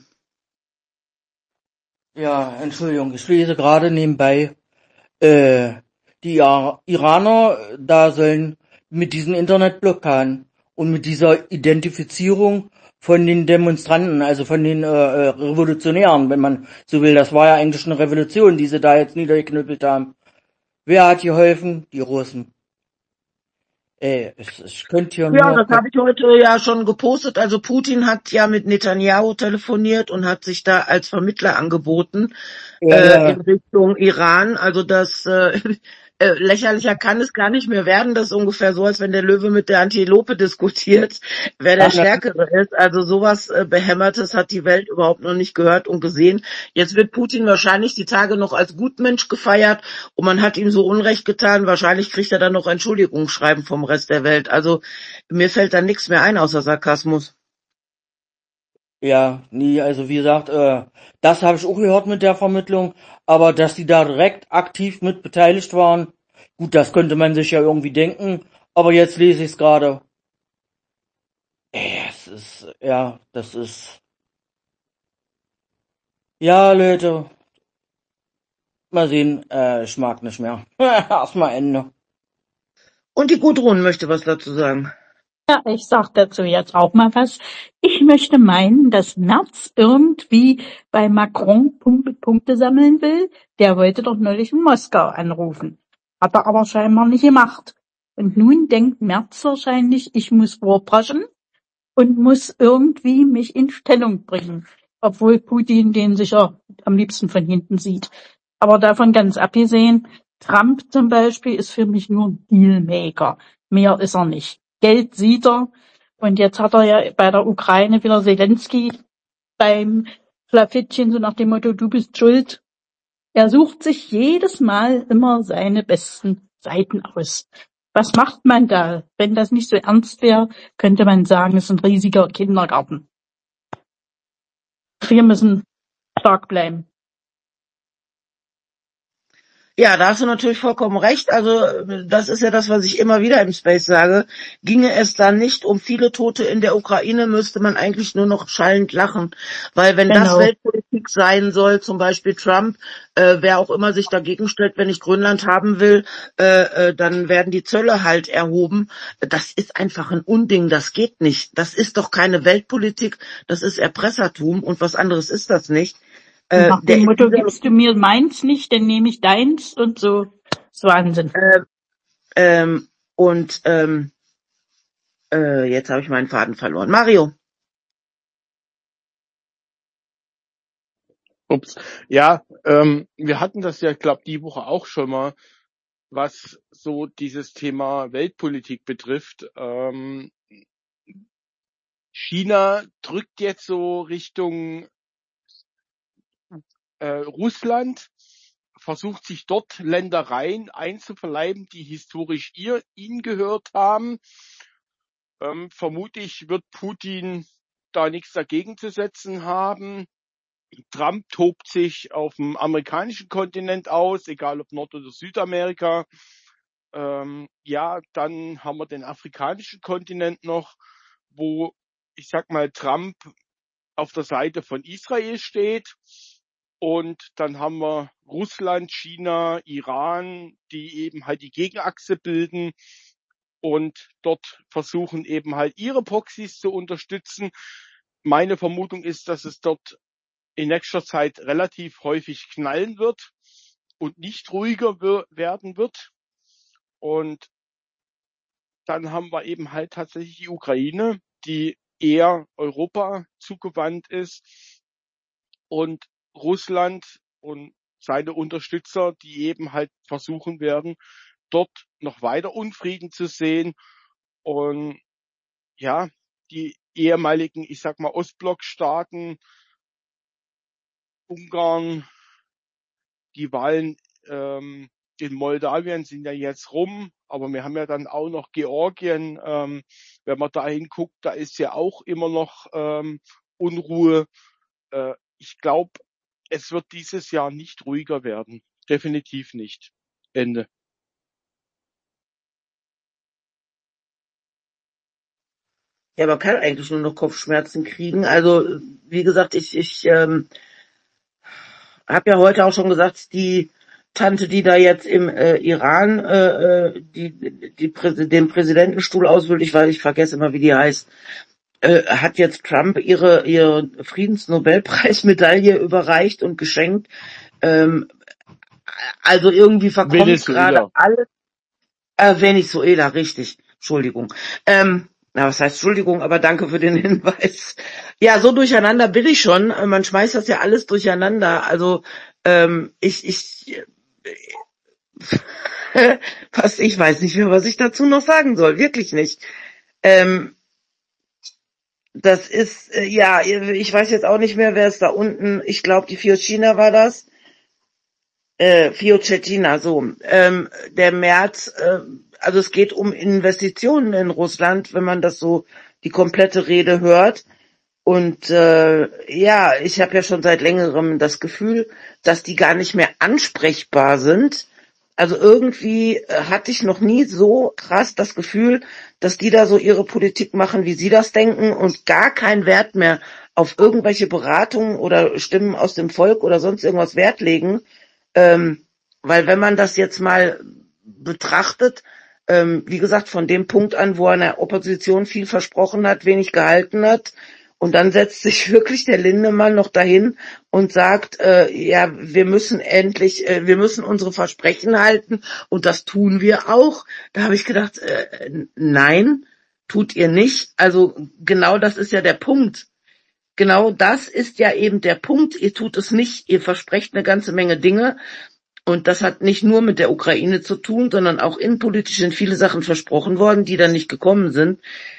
[SPEAKER 2] Ja, Entschuldigung, ich lese gerade nebenbei, äh, die Ira- Iraner, äh, da sollen mit diesen Internetblockaden und mit dieser Identifizierung von den Demonstranten, also von den äh, äh, Revolutionären, wenn man so will, das war ja eigentlich eine Revolution, die sie da jetzt niedergeknüppelt haben. Wer hat geholfen? Die Russen. Ey, ich, ich könnte hier
[SPEAKER 1] Ja,
[SPEAKER 2] nur...
[SPEAKER 1] das habe ich heute ja schon gepostet. Also Putin hat ja mit Netanyahu telefoniert und hat sich da als Vermittler angeboten
[SPEAKER 2] Ja,
[SPEAKER 1] äh,
[SPEAKER 2] ja.
[SPEAKER 1] in Richtung Iran. Also das äh, äh, lächerlicher kann es gar nicht mehr werden. Das ist ungefähr so, als wenn der Löwe mit der Antilope diskutiert, wer der Stärkere ist. Also sowas äh, Behämmertes hat die Welt überhaupt noch nicht gehört und gesehen. Jetzt wird Putin wahrscheinlich die Tage noch als Gutmensch gefeiert und man hat ihm so Unrecht getan. Wahrscheinlich kriegt er dann noch Entschuldigungsschreiben vom Rest der Welt. Also mir fällt da nichts mehr ein außer Sarkasmus.
[SPEAKER 2] Ja, nie, also wie gesagt, äh, das habe ich auch gehört mit der Vermittlung, aber dass die da direkt aktiv mit beteiligt waren, gut, das könnte man sich ja irgendwie denken, aber jetzt lese ich es gerade. Ey, es ist, ja, das ist, ja, Leute, mal sehen, äh, ich mag nicht mehr. Erstmal Ende.
[SPEAKER 1] Und die Gudrun möchte was dazu sagen.
[SPEAKER 5] Ja, ich sag dazu jetzt auch mal was. Ich möchte meinen, dass Merz irgendwie bei Macron Punkte, Punkte sammeln will. Der wollte doch neulich in Moskau anrufen. Hat er aber scheinbar nicht gemacht. Und nun denkt Merz wahrscheinlich, ich muss vorpreschen und muss irgendwie mich in Stellung bringen. Obwohl Putin den sicher am liebsten von hinten sieht. Aber davon ganz abgesehen, Trump zum Beispiel ist für mich nur ein Dealmaker. Mehr ist er nicht. Geld sieht er. Und jetzt hat er ja bei der Ukraine wieder Zelensky beim Schlafittchen, so nach dem Motto, du bist schuld. Er sucht sich jedes Mal immer seine besten Seiten aus. Was macht man da? Wenn das nicht so ernst wäre, könnte man sagen, es ist ein riesiger Kindergarten. Wir müssen stark bleiben.
[SPEAKER 1] Ja, da hast du natürlich vollkommen recht. Also das ist ja das, was ich immer wieder im Space sage. Ginge es dann nicht um viele Tote in der Ukraine, müsste man eigentlich nur noch schallend lachen. Weil wenn das
[SPEAKER 5] Genau.
[SPEAKER 1] Weltpolitik sein soll, zum Beispiel Trump, äh, wer auch immer sich dagegen stellt, wenn ich Grönland haben will, äh, äh, dann werden die Zölle halt erhoben. Das ist einfach ein Unding, das geht nicht. Das ist doch keine Weltpolitik, das ist Erpressertum und was anderes ist das nicht. Äh,
[SPEAKER 5] Nach
[SPEAKER 1] der,
[SPEAKER 5] dem Motto,
[SPEAKER 1] dieser,
[SPEAKER 5] gibst du mir meins nicht, dann nehme ich deins und so. Das ist Wahnsinn.
[SPEAKER 1] äh, ähm, und ähm, äh, jetzt habe ich meinen Faden verloren. Mario.
[SPEAKER 3] Ups. Ja, ähm, wir hatten das ja, glaube die Woche auch schon mal, was so dieses Thema Weltpolitik betrifft. Ähm, China drückt jetzt so Richtung äh, Russland, versucht sich dort Ländereien einzuverleiben, die historisch ihr ihnen gehört haben. Ähm, vermutlich wird Putin da nichts dagegen zu setzen haben. Trump tobt sich auf dem amerikanischen Kontinent aus, egal ob Nord- oder Südamerika. Ähm, ja, dann haben wir den afrikanischen Kontinent noch, wo, ich sag mal, Trump auf der Seite von Israel steht. Und dann haben wir Russland, China, Iran, die eben halt die Gegenachse bilden und dort versuchen eben halt ihre Proxys zu unterstützen. Meine Vermutung ist, dass es dort in nächster Zeit relativ häufig knallen wird und nicht ruhiger werden wird. Und dann haben wir eben halt tatsächlich die Ukraine, die eher Europa zugewandt ist, und Russland und seine Unterstützer, die eben halt versuchen werden, dort noch weiter Unfrieden zu sehen. Und ja, die ehemaligen, ich sag mal, Ostblockstaaten, Ungarn, die Wahlen ähm, in Moldawien sind ja jetzt rum, aber wir haben ja dann auch noch Georgien. Ähm, wenn man da hinguckt, da ist ja auch immer noch ähm, Unruhe. Äh, ich glaube, es wird dieses Jahr nicht ruhiger werden. Definitiv nicht. Ende.
[SPEAKER 1] Ja, man kann eigentlich nur noch Kopfschmerzen kriegen. Also, wie gesagt, ich, ich ähm, habe ja heute auch schon gesagt, die Tante, die da jetzt im äh, Iran äh, äh, die, die Präs den Präsidentenstuhl ausfüllt, ich weiß, ich vergesse immer, wie die heißt, äh, hat jetzt Trump ihre ihre Friedensnobelpreismedaille überreicht und geschenkt. Ähm, also irgendwie verkommt gerade
[SPEAKER 3] Venezuela.
[SPEAKER 1] alles. Äh, Venezuela, richtig. Entschuldigung. Ähm, na, was heißt Entschuldigung, aber danke für den Hinweis. Ja, so durcheinander bin ich schon. Äh, Man schmeißt das ja alles durcheinander. Also ähm, ich, ich, äh, was, ich weiß nicht mehr, was ich dazu noch sagen soll. Wirklich nicht. Ähm, das ist, äh, ja, ich weiß jetzt auch nicht mehr, wer es da unten, ich glaube, die Fiochina war das. Äh, Fiochettina, so. Ähm, der März, äh, also es geht um Investitionen in Russland, wenn man das so, die komplette Rede hört. Und äh, ja, ich habe ja schon seit längerem das Gefühl, dass die gar nicht mehr ansprechbar sind. Also irgendwie äh, hatte ich noch nie so krass das Gefühl, dass die da so ihre Politik machen, wie sie das denken und gar keinen Wert mehr auf irgendwelche Beratungen oder Stimmen aus dem Volk oder sonst irgendwas Wert legen. Ähm, weil wenn man das jetzt mal betrachtet, ähm, wie gesagt, von dem Punkt an, wo er in der Opposition viel versprochen hat, wenig gehalten hat, und dann setzt sich wirklich der Lindemann noch dahin und sagt, äh, ja, wir müssen endlich, äh, wir müssen unsere Versprechen halten und das tun wir auch. Da habe ich gedacht, äh, nein, tut ihr nicht. Also genau das ist ja der Punkt. Genau das ist ja eben der Punkt. Ihr tut es nicht. Ihr versprecht eine ganze Menge Dinge. Und das hat nicht nur mit der Ukraine zu tun, sondern auch innenpolitisch sind viele Sachen versprochen worden, die dann nicht gekommen sind.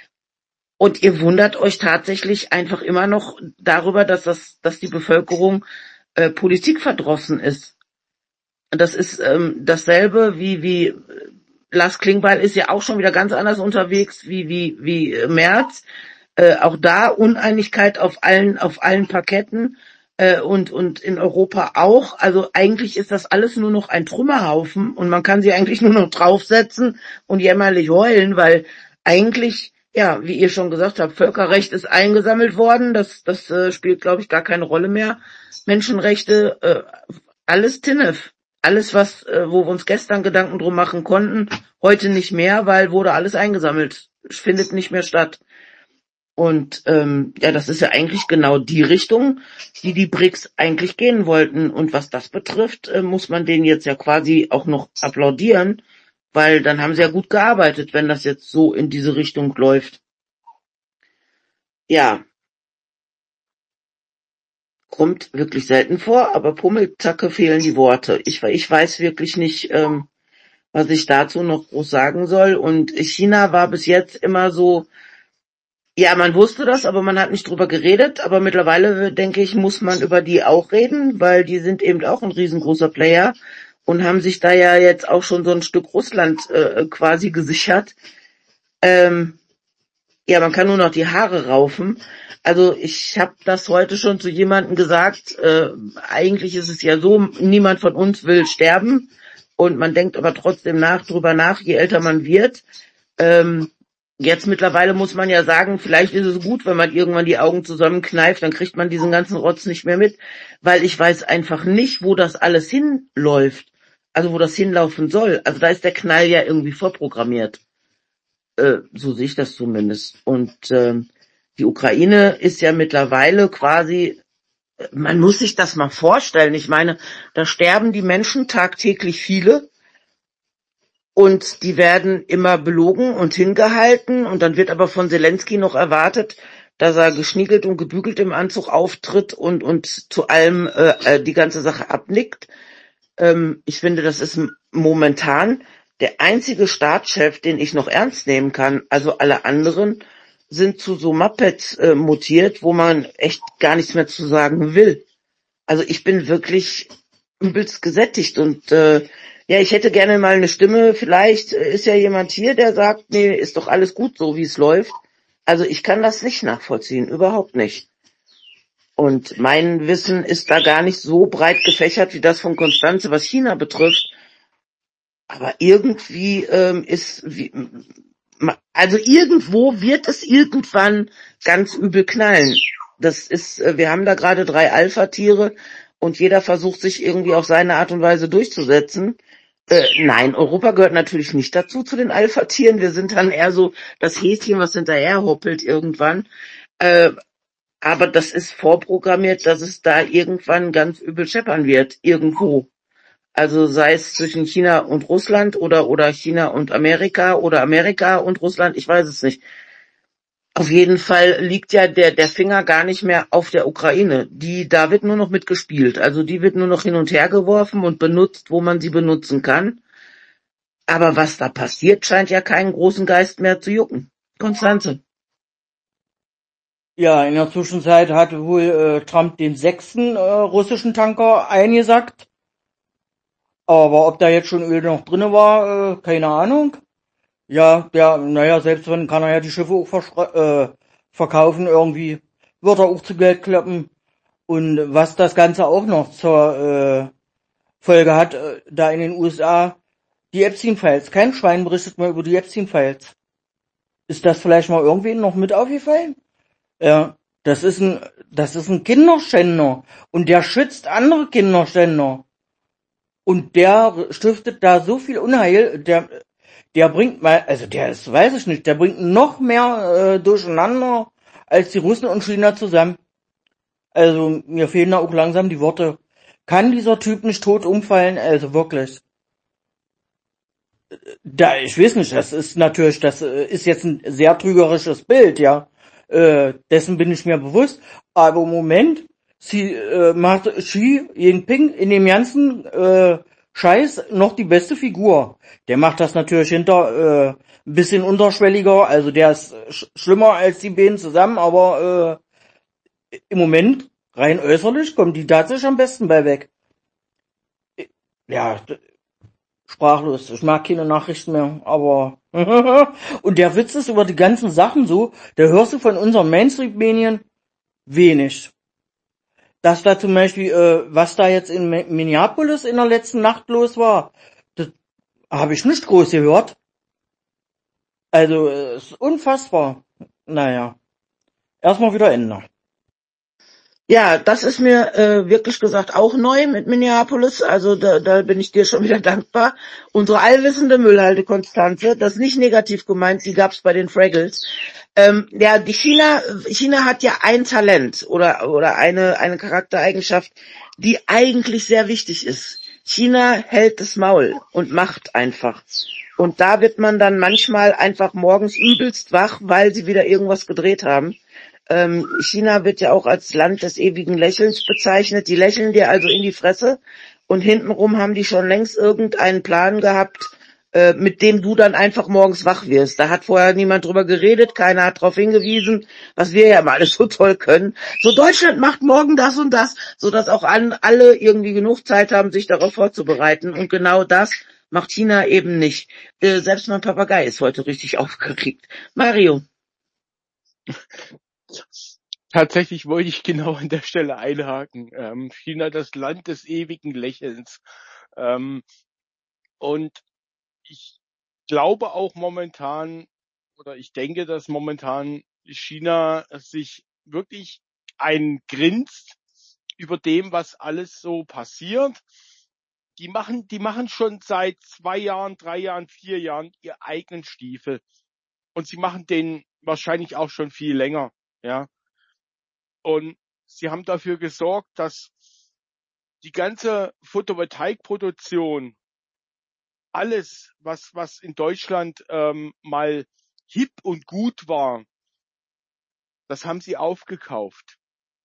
[SPEAKER 1] Und ihr wundert euch tatsächlich einfach immer noch darüber, dass das, dass die Bevölkerung äh, politikverdrossen ist. Das ist ähm, dasselbe wie wie Lars Klingbeil ist ja auch schon wieder ganz anders unterwegs wie wie wie äh, Merz. Äh, auch da Uneinigkeit auf allen auf allen Parketten äh, und und in Europa auch. Also eigentlich ist das alles nur noch ein Trümmerhaufen und man kann sie eigentlich nur noch draufsetzen und jämmerlich heulen, weil eigentlich, ja, wie ihr schon gesagt habt, Völkerrecht ist eingesammelt worden. Das das äh, spielt, glaube ich, gar keine Rolle mehr. Menschenrechte, äh, alles Tinnef. Alles, was, äh, wo wir uns gestern Gedanken drum machen konnten, heute nicht mehr, weil wurde alles eingesammelt. Findet nicht mehr statt. Und ähm, ja, das ist ja eigentlich genau die Richtung, die die B R I C S eigentlich gehen wollten. Und was das betrifft, äh, muss man denen jetzt ja quasi auch noch applaudieren, weil dann haben sie ja gut gearbeitet, wenn das jetzt so in diese Richtung läuft. Ja, Kommt wirklich selten vor, aber Pummelzacke fehlen die Worte. Ich, ich weiß wirklich nicht, ähm, was ich dazu noch groß sagen soll. Und China war bis jetzt immer so, ja, man wusste das, aber man hat nicht drüber geredet. Aber mittlerweile, denke ich, muss man über die auch reden, weil die sind eben auch ein riesengroßer Player und haben sich da ja jetzt auch schon so ein Stück Russland äh, quasi gesichert. Ähm, ja, man kann nur noch die Haare raufen. Also ich habe das heute schon zu jemandem gesagt, äh, eigentlich ist es ja so, niemand von uns will sterben und man denkt aber trotzdem nach, drüber nach, je älter man wird. Ähm, jetzt mittlerweile muss man ja sagen, vielleicht ist es gut, wenn man irgendwann die Augen zusammenkneift, dann kriegt man diesen ganzen Rotz nicht mehr mit, weil ich weiß einfach nicht, wo das alles hinläuft, also wo das hinlaufen soll. Also da ist der Knall ja irgendwie vorprogrammiert. Äh, so sehe ich das zumindest. Und ähm, die Ukraine ist ja mittlerweile quasi, man muss sich das mal vorstellen, ich meine, da sterben die Menschen tagtäglich viele und die werden immer belogen und hingehalten und dann wird aber von Zelensky noch erwartet, dass er geschniegelt und gebügelt im Anzug auftritt und und zu allem äh, die ganze Sache abnickt. Ähm, ich finde, das ist momentan der einzige Staatschef, den ich noch ernst nehmen kann. Also alle anderen sind zu so Muppets äh, mutiert, wo man echt gar nichts mehr zu sagen will. Also ich bin wirklich übelst gesättigt und äh, ja, ich hätte gerne mal eine Stimme. Vielleicht ist ja jemand hier, der sagt, nee, ist doch alles gut so, wie es läuft. Also ich kann das nicht nachvollziehen, überhaupt nicht. Und mein Wissen ist da gar nicht so breit gefächert wie das von Constanze, was China betrifft. Aber irgendwie ähm, ist, wie, also irgendwo wird es irgendwann ganz übel knallen. Das ist, wir haben da gerade drei Alpha-Tiere und jeder versucht sich irgendwie auf seine Art und Weise durchzusetzen. Äh, nein, Europa gehört natürlich nicht dazu, zu den Alpha-Tieren. Wir sind dann eher so das Häschen, was hinterher hoppelt irgendwann. Äh, aber das ist vorprogrammiert, dass es da irgendwann ganz übel scheppern wird, irgendwo. Also sei es zwischen China und Russland oder oder China und Amerika oder Amerika und Russland, ich weiß es nicht. Auf jeden Fall liegt ja der der Finger gar nicht mehr auf der Ukraine. Die da wird nur noch mitgespielt. Also die wird nur noch hin und her geworfen und benutzt, wo man sie benutzen kann. Aber was da passiert, scheint ja keinen großen Geist mehr zu jucken. Constanze.
[SPEAKER 2] Ja, in der Zwischenzeit hat wohl äh, Trump den sechsten äh, russischen Tanker eingesackt. Aber ob da jetzt schon Öl noch drinne war, äh, keine Ahnung. Ja, der, naja, selbst wenn, kann er ja die Schiffe auch äh, verkaufen irgendwie. Wird er auch zu Geld klappen. Und was das Ganze auch noch zur äh, Folge hat, äh, da in den U S A, die Epstein-Files. Kein Schwein berichtet mehr über die Epstein-Files. Ist das vielleicht mal irgendwen noch mit aufgefallen? Ja, das ist ein, das ist ein Kinderschänder. Und der schützt andere Kinderschänder. Und der stiftet da so viel Unheil, der, der bringt mal, also der ist, weiß ich nicht, der bringt noch mehr äh, durcheinander als die Russen und China zusammen. Also mir fehlen da auch langsam die Worte. Kann dieser Typ nicht tot umfallen? Also wirklich. Da, ich weiß nicht, das ist natürlich, das ist jetzt ein sehr trügerisches Bild, ja. Äh, dessen bin ich mir bewusst. Aber im Moment, sie äh, macht Xi Jinping in dem ganzen äh, Scheiß noch die beste Figur. Der macht das natürlich hinter äh, ein bisschen unterschwelliger, also der ist sch schlimmer als die beiden zusammen, aber äh, im Moment, rein äußerlich, kommen die tatsächlich am besten bei weg. Ja, sprachlos. Ich mag keine Nachrichten mehr, aber und der Witz ist über die ganzen Sachen so, da hörst du von unseren Mainstream-Medien wenig. Dass da zum Beispiel, äh, was da jetzt in Minneapolis in der letzten Nacht los war, das habe ich nicht groß gehört. Also, es ist unfassbar. Naja, erstmal wieder Ende.
[SPEAKER 1] Ja, das ist mir äh, wirklich gesagt auch neu mit Minneapolis, also da, da bin ich dir schon wieder dankbar. Unsere allwissende Müllhalde Constanze, das ist nicht negativ gemeint, die gab's bei den Fraggles. Ähm, ja, die China, China hat ja ein Talent oder oder eine eine Charaktereigenschaft, die eigentlich sehr wichtig ist. China hält das Maul und macht einfach. Und da wird man dann manchmal einfach morgens übelst wach, weil sie wieder irgendwas gedreht haben. Ähm, China wird ja auch als Land des ewigen Lächelns bezeichnet. Die lächeln dir also in die Fresse und hintenrum haben die schon längst irgendeinen Plan gehabt, äh, mit dem du dann einfach morgens wach wirst. Da hat vorher niemand drüber geredet, keiner hat darauf hingewiesen, was wir ja immer alles so toll können. So, Deutschland macht morgen das und das, sodass auch an, alle irgendwie genug Zeit haben, sich darauf vorzubereiten. Und genau das macht China eben nicht. Äh, selbst mein Papagei ist heute richtig aufgeregt. Mario.
[SPEAKER 3] Tatsächlich wollte ich genau an der Stelle einhaken. Ähm, China, das Land des ewigen Lächelns. Ähm, und ich glaube auch momentan, oder ich denke, dass momentan China sich wirklich eingrinst über dem, was alles so passiert. Die machen, die machen schon seit zwei Jahren, drei Jahren, vier Jahren ihr eigenen Stiefel. Und sie machen den wahrscheinlich auch schon viel länger, ja. Und sie haben dafür gesorgt, dass die ganze Photovoltaikproduktion, alles, was, was in Deutschland ähm, mal hip und gut war, das haben sie aufgekauft.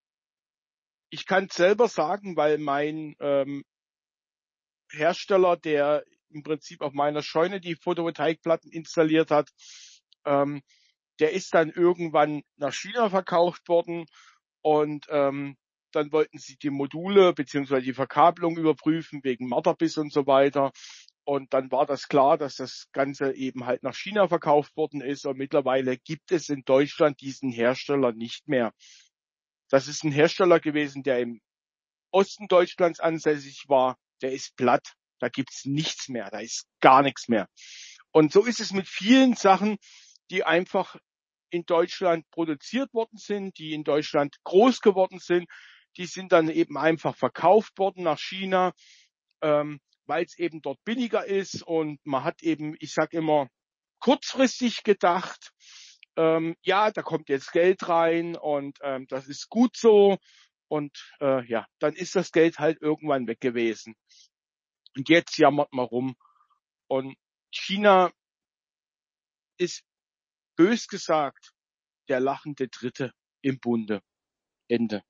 [SPEAKER 3] Ich kann es selber sagen, weil mein ähm, Hersteller, der im Prinzip auf meiner Scheune die Photovoltaikplatten installiert hat, ähm, der ist dann irgendwann nach China verkauft worden und ähm, dann wollten sie die Module beziehungsweise die Verkabelung überprüfen wegen Marterbiss und so weiter. Und dann war das klar, dass das Ganze eben halt nach China verkauft worden ist. Und mittlerweile gibt es in Deutschland diesen Hersteller nicht mehr. Das ist ein Hersteller gewesen, der im Osten Deutschlands ansässig war. Der ist platt. Da gibt's nichts mehr. Da ist gar nichts mehr. Und so ist es mit vielen Sachen, die einfach in Deutschland produziert worden sind, die in Deutschland groß geworden sind. Die sind dann eben einfach verkauft worden nach China, ähm, weil es eben dort billiger ist. Und man hat eben, ich sag immer, kurzfristig gedacht, ähm, ja, da kommt jetzt Geld rein und ähm, das ist gut so. Und äh, ja, dann ist das Geld halt irgendwann weg gewesen. Und jetzt jammert man rum. Und China ist, bös gesagt, der lachende Dritte im Bunde. Ende.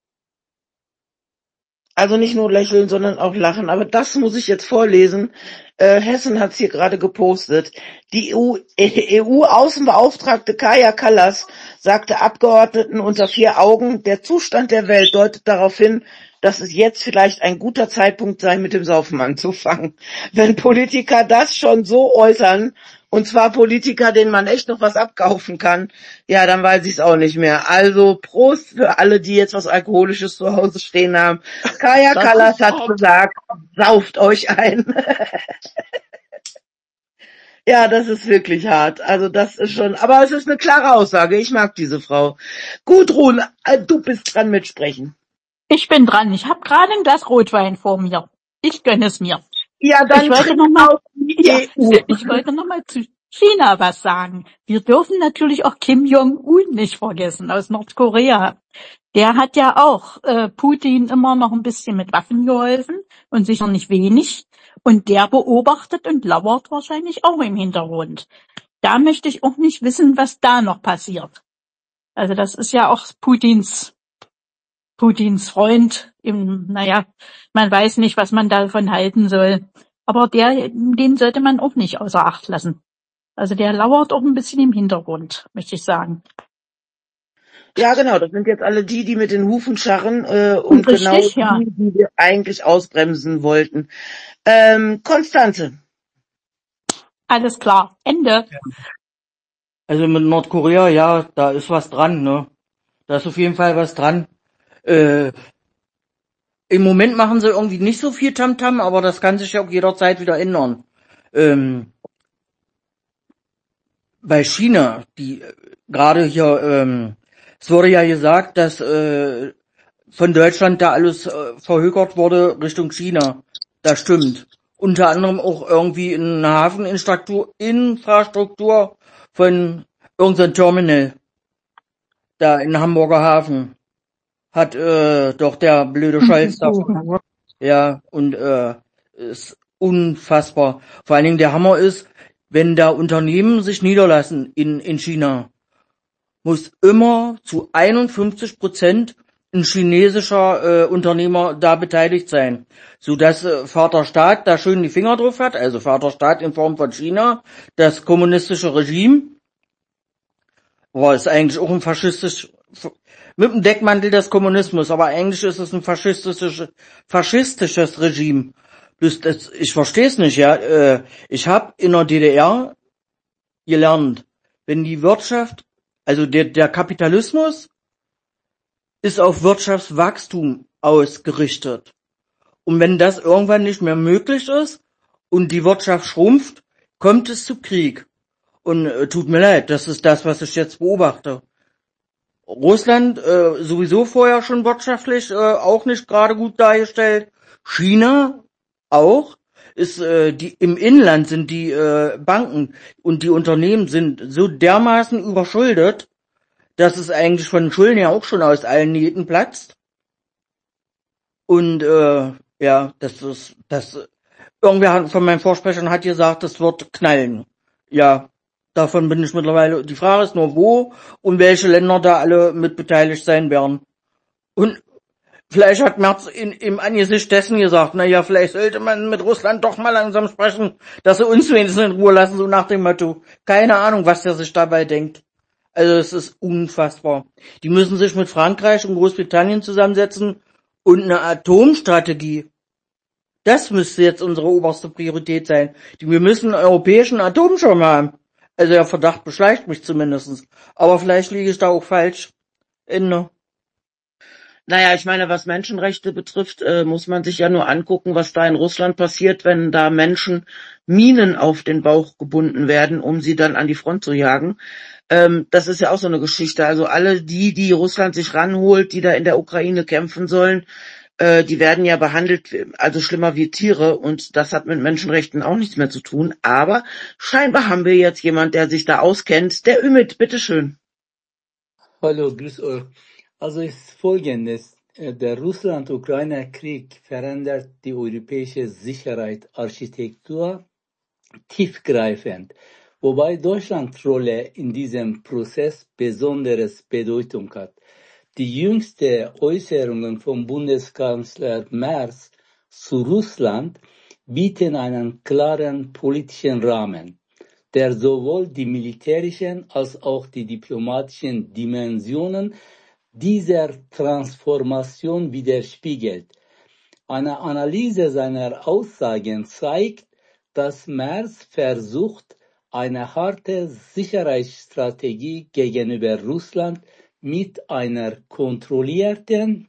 [SPEAKER 1] Also nicht nur lächeln, sondern auch lachen. Aber das muss ich jetzt vorlesen. Äh, Hessen hat es hier gerade gepostet. Die E U-Außenbeauftragte Kaja Kallas sagte Abgeordneten unter vier Augen, der Zustand der Welt deutet darauf hin, dass es jetzt vielleicht ein guter Zeitpunkt sei, mit dem Saufen anzufangen. Wenn Politiker das schon so äußern, und zwar Politiker, denen man echt noch was abkaufen kann, ja, dann weiß ich es auch nicht mehr. Also Prost für alle, die jetzt was Alkoholisches zu Hause stehen haben. Kaja
[SPEAKER 3] Das
[SPEAKER 1] Kallas
[SPEAKER 3] ist
[SPEAKER 1] hat
[SPEAKER 3] hart.
[SPEAKER 1] gesagt, sauft euch ein. Ja, das ist wirklich hart. Also das ist schon, aber es ist eine klare Aussage. Ich mag diese Frau. Gudrun, äh, du bist dran mit Sprechen.
[SPEAKER 5] Ich bin dran. Ich habe gerade ein Glas Rotwein vor mir. Ich gönne es mir.
[SPEAKER 1] Ja,
[SPEAKER 5] Ich
[SPEAKER 1] dann
[SPEAKER 5] wollte
[SPEAKER 1] trink
[SPEAKER 5] noch mal,
[SPEAKER 1] auf die
[SPEAKER 5] ja,
[SPEAKER 1] E U.
[SPEAKER 5] ich wollte noch mal zu China was sagen. Wir dürfen natürlich auch Kim Jong-un nicht vergessen aus Nordkorea. Der hat ja auch äh, Putin immer noch ein bisschen mit Waffen geholfen und sicher nicht wenig. Und der beobachtet und lauert wahrscheinlich auch im Hintergrund. Da möchte ich auch nicht wissen, was da noch passiert. Also das ist ja auch Putins Putins Freund. Im, naja, man weiß nicht, was man davon halten soll. Aber der, den sollte man auch nicht außer Acht lassen. Also der lauert auch ein bisschen im Hintergrund, möchte ich sagen.
[SPEAKER 1] Ja, genau, das sind jetzt alle die, die mit den Hufen scharren äh, und
[SPEAKER 5] Richtig,
[SPEAKER 1] genau
[SPEAKER 5] ja.
[SPEAKER 1] die, die wir eigentlich ausbremsen wollten. Ähm, Konstanze.
[SPEAKER 5] Alles klar. Ende.
[SPEAKER 2] Also mit Nordkorea, ja, da ist was dran, ne? Da ist auf jeden Fall was dran. Äh, im Moment machen sie irgendwie nicht so viel Tamtam, aber das kann sich ja auch jederzeit wieder ändern. Ähm, bei China, die äh, gerade hier, ähm, es wurde ja gesagt, dass äh, von Deutschland da alles äh, verhökert wurde Richtung China. Das stimmt. Unter anderem auch irgendwie in Hafeninfrastruktur Infrastruktur von irgendeinem Terminal da in Hamburger Hafen hat äh, doch der blöde Scholz da. Ja, und äh, ist unfassbar. Vor allen Dingen der Hammer ist, wenn da Unternehmen sich niederlassen in in China muss immer zu einundfünfzig Prozent ein chinesischer äh, Unternehmer da beteiligt sein, sodass äh, Vater Staat da schön die Finger drauf hat, also Vater Staat in Form von China, das kommunistische Regime, boah, ist eigentlich auch ein faschistisch, mit dem Deckmantel des Kommunismus, aber eigentlich ist es ein faschistisches, faschistisches Regime. Bloß das, ich verstehe es nicht, ja. Äh, ich habe in der D D R gelernt, wenn die Wirtschaft, also der, der Kapitalismus ist auf Wirtschaftswachstum ausgerichtet. Und wenn das irgendwann nicht mehr möglich ist und die Wirtschaft schrumpft, kommt es zu Krieg. Und äh, tut mir leid, das ist das, was ich jetzt beobachte. Russland äh, sowieso vorher schon wirtschaftlich äh, auch nicht gerade gut dargestellt. China auch. Ist äh, die im Inland sind die äh, Banken und die Unternehmen sind so dermaßen überschuldet, dass es eigentlich von den Schulden ja auch schon aus allen Nähten platzt. Und äh, ja, das ist das. Irgendwer hat, von meinen Vorsprechern hat gesagt, das wird knallen. Ja, davon bin ich mittlerweile. Die Frage ist nur, wo und welche Länder da alle mit beteiligt sein werden. Und vielleicht hat Merz in, im Angesicht dessen gesagt, na ja, vielleicht sollte man mit Russland doch mal langsam sprechen, dass sie uns wenigstens in Ruhe lassen, so nach dem Motto. Keine Ahnung, was der sich dabei denkt. Also es ist unfassbar. Die müssen sich mit Frankreich und Großbritannien zusammensetzen und eine Atomstrategie. Das müsste jetzt unsere oberste Priorität sein. Wir müssen einen europäischen Atomschirm haben. Also der Verdacht beschleicht mich zumindest. Aber vielleicht liege ich da auch falsch. Ende.
[SPEAKER 1] Naja, ich meine, was Menschenrechte betrifft, äh, muss man sich ja nur angucken, was da in Russland passiert, wenn da Menschen Minen auf den Bauch gebunden werden, um sie dann an die Front zu jagen. Ähm, das ist ja auch so eine Geschichte. Also alle die, die Russland sich ranholt, die da in der Ukraine kämpfen sollen, äh, die werden ja behandelt, also schlimmer wie Tiere, und das hat mit Menschenrechten auch nichts mehr zu tun. Aber scheinbar haben wir jetzt jemand, der sich da auskennt. Der Ümit, bitteschön.
[SPEAKER 6] Hallo, grüß euch. Also ist Folgendes. Der Russland-Ukraine-Krieg verändert die europäische Sicherheitsarchitektur tiefgreifend, wobei Deutschlands Rolle in diesem Prozess besonderes Bedeutung hat. Die jüngsten Äußerungen von Bundeskanzler Merz zu Russland bieten einen klaren politischen Rahmen, der sowohl die militärischen als auch die diplomatischen Dimensionen dieser Transformation widerspiegelt. Eine Analyse seiner Aussagen zeigt, dass Merz versucht, eine harte Sicherheitsstrategie gegenüber Russland mit einer kontrollierten,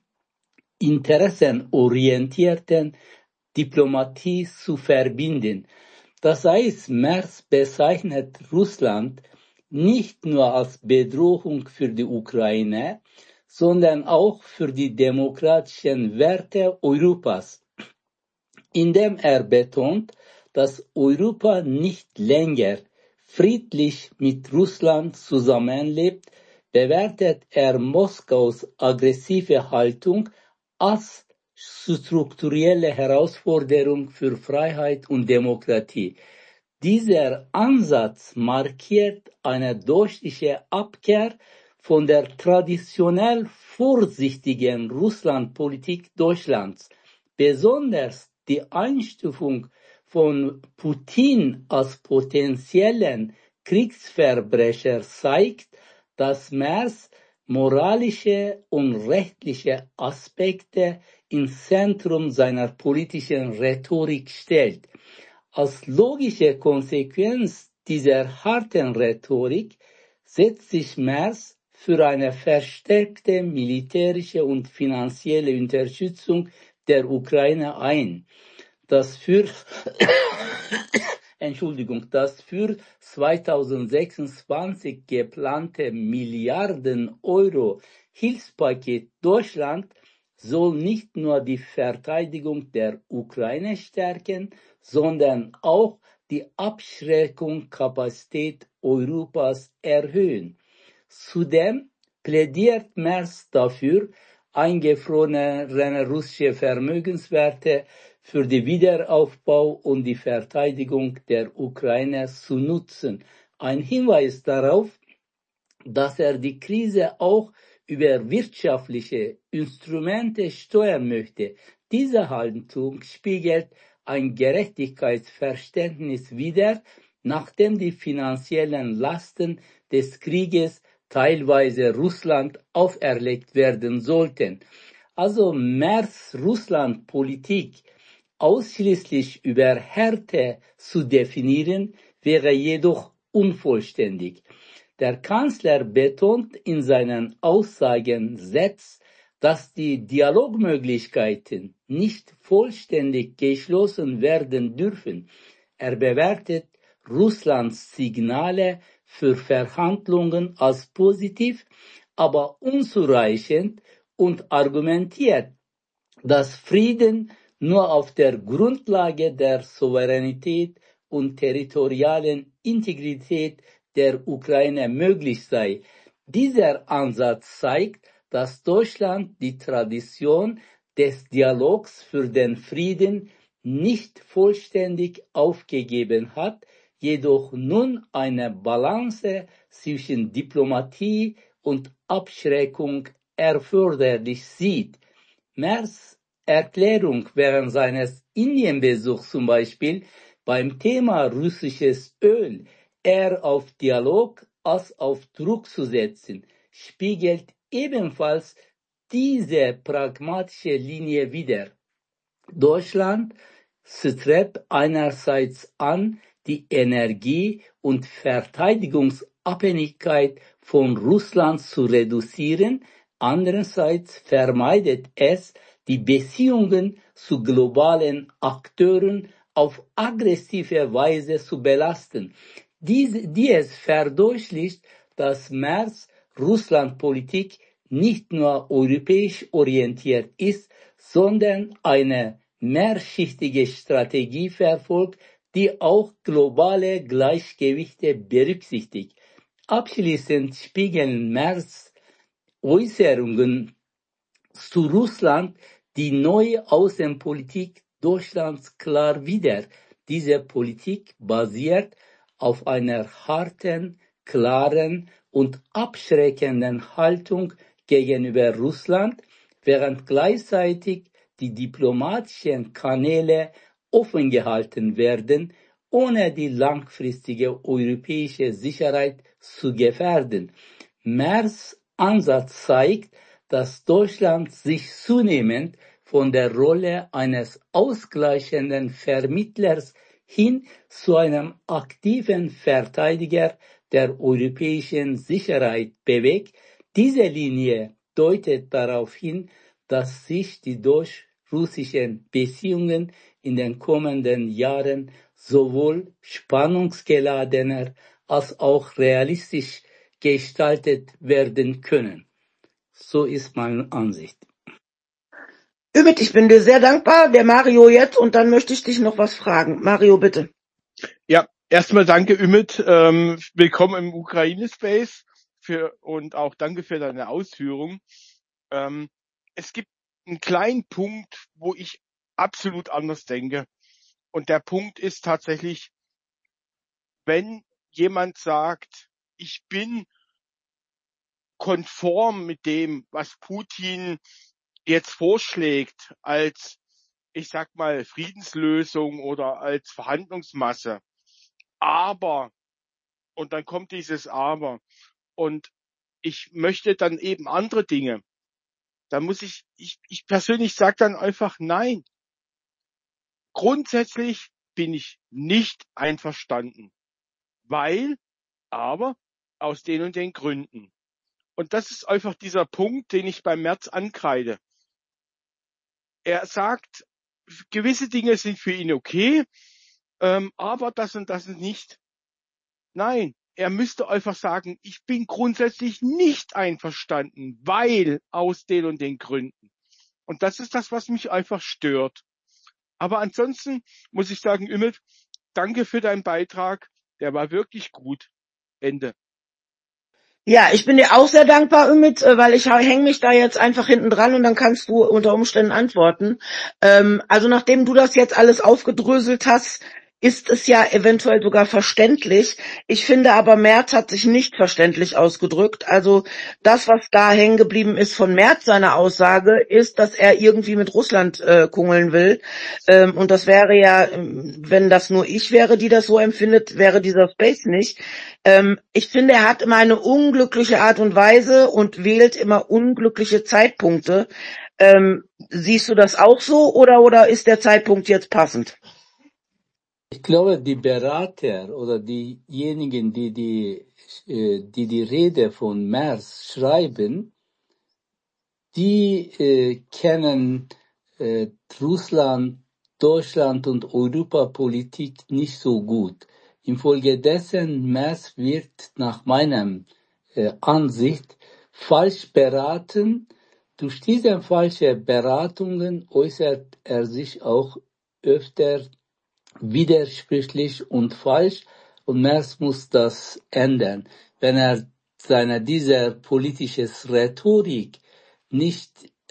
[SPEAKER 6] interessenorientierten Diplomatie zu verbinden. Das heißt, Merz bezeichnet Russland nicht nur als Bedrohung für die Ukraine, sondern auch für die demokratischen Werte Europas, indem er betont, dass Europa nicht länger friedlich mit Russland zusammenlebt, bewertet er Moskaus aggressive Haltung als strukturelle Herausforderung für Freiheit und Demokratie. Dieser Ansatz markiert eine deutliche Abkehr von der traditionell vorsichtigen Russlandpolitik Deutschlands. Besonders die Einstufung von Putin als potenziellen Kriegsverbrecher zeigt, dass Merz moralische und rechtliche Aspekte ins Zentrum seiner politischen Rhetorik stellt. Als logische Konsequenz dieser harten Rhetorik setzt sich Merz für eine verstärkte militärische und finanzielle Unterstützung der Ukraine ein. Das für Entschuldigung, das für zweitausendsechsundzwanzig geplante Milliarden Euro Hilfspaket Deutschland soll nicht nur die Verteidigung der Ukraine stärken, sondern auch die Abschreckungskapazität Europas erhöhen. Zudem plädiert Merz dafür, eingefrorene russische Vermögenswerte für den Wiederaufbau und die Verteidigung der Ukraine zu nutzen. Ein Hinweis darauf, dass er die Krise auch über wirtschaftliche Instrumente steuern möchte. Diese Haltung spiegelt ein Gerechtigkeitsverständnis wider, nachdem die finanziellen Lasten des Krieges teilweise Russland auferlegt werden sollten. Also Merz Russland-Politik ausschließlich über Härte zu definieren, wäre jedoch unvollständig. Der Kanzler betont in seinen Aussagen selbst, dass die Dialogmöglichkeiten nicht vollständig geschlossen werden dürfen. Er bewertet Russlands Signale für Verhandlungen als positiv, aber unzureichend und argumentiert, dass Frieden nur auf der Grundlage der Souveränität und territorialen Integrität der Ukraine möglich sei. Dieser Ansatz zeigt, dass Deutschland die Tradition des Dialogs für den Frieden nicht vollständig aufgegeben hat, jedoch nun eine Balance zwischen Diplomatie und Abschreckung erforderlich sieht. Merz' Erklärung während seines Indienbesuchs zum Beispiel beim Thema russisches Öl eher auf Dialog als auf Druck zu setzen, spiegelt ebenfalls diese pragmatische Linie wider. Deutschland strebt einerseits an, die Energie- und Verteidigungsabhängigkeit von Russland zu reduzieren, andererseits vermeidet es, die Beziehungen zu globalen Akteuren auf aggressive Weise zu belasten. Dies, dies verdeutlicht, dass Merz Russlandpolitik nicht nur europäisch orientiert ist, sondern eine mehrschichtige Strategie verfolgt, die auch globale Gleichgewichte berücksichtigt. Abschließend spiegeln Merz' Äußerungen zu Russland die neue Außenpolitik Deutschlands klar wider. Diese Politik basiert auf einer harten, klaren und abschreckenden Haltung gegenüber Russland, während gleichzeitig die diplomatischen Kanäle offen gehalten werden, ohne die langfristige europäische Sicherheit zu gefährden. Merz' Ansatz zeigt, dass Deutschland sich zunehmend von der Rolle eines ausgleichenden Vermittlers hin zu einem aktiven Verteidiger der europäischen Sicherheit bewegt. Diese Linie deutet darauf hin, dass sich die deutsch-russischen Beziehungen in den kommenden Jahren sowohl spannungsgeladener als auch realistisch gestaltet werden können. So ist meine Ansicht.
[SPEAKER 1] Ümit, ich bin dir sehr dankbar. Der Mario jetzt und dann möchte ich dich noch was fragen. Mario, bitte.
[SPEAKER 3] Ja, erstmal danke Ümit, ähm, willkommen im Ukraine-Space für, und auch danke für deine Ausführung. Ähm, es gibt einen kleinen Punkt, wo ich absolut anders denke. Und der Punkt ist tatsächlich, wenn jemand sagt, ich bin konform mit dem, was Putin jetzt vorschlägt, als, ich sag mal, Friedenslösung oder als Verhandlungsmasse. Aber, und dann kommt dieses Aber, und ich möchte dann eben andere Dinge. Da muss ich, ich, ich persönlich sage dann einfach nein. Grundsätzlich bin ich nicht einverstanden, weil, aber aus den und den Gründen. Und das ist einfach dieser Punkt, den ich beim Merz ankreide. Er sagt, gewisse Dinge sind für ihn okay, ähm, aber das und das nicht. Nein, er müsste einfach sagen, ich bin grundsätzlich nicht einverstanden, weil aus den und den Gründen. Und das ist das, was mich einfach stört. Aber ansonsten muss ich sagen, Ümit, danke für deinen Beitrag. Der war wirklich gut. Ende.
[SPEAKER 1] Ja, ich bin dir auch sehr dankbar, Ümit, äh, weil ich hänge mich da jetzt einfach hinten dran und dann kannst du unter Umständen antworten. Ähm, also nachdem du das jetzt alles aufgedröselt hast, ist es ja eventuell sogar verständlich. Ich finde aber, Merz hat sich nicht verständlich ausgedrückt. Also das, was da hängen geblieben ist von Merz, seiner Aussage, ist, dass er irgendwie mit Russland äh, kungeln will. Ähm, und das wäre ja, ähm, wenn das nur ich wäre, die das so empfindet, wäre dieser Space nicht. Ähm, ich finde, er hat immer eine unglückliche Art und Weise und wählt immer unglückliche Zeitpunkte. Ähm, siehst du das auch so oder oder ist der Zeitpunkt jetzt passend?
[SPEAKER 6] Ich glaube, die Berater oder diejenigen, die die, äh, die, die Rede von Merz schreiben, die äh, kennen äh, Russland, Deutschland und Europapolitik nicht so gut. Infolgedessen Merz wird nach meiner äh, Ansicht falsch beraten. Durch diese falschen Beratungen äußert er sich auch öfter widersprüchlich und falsch, und Merz muss das ändern. Wenn er seine dieser politische Rhetorik nicht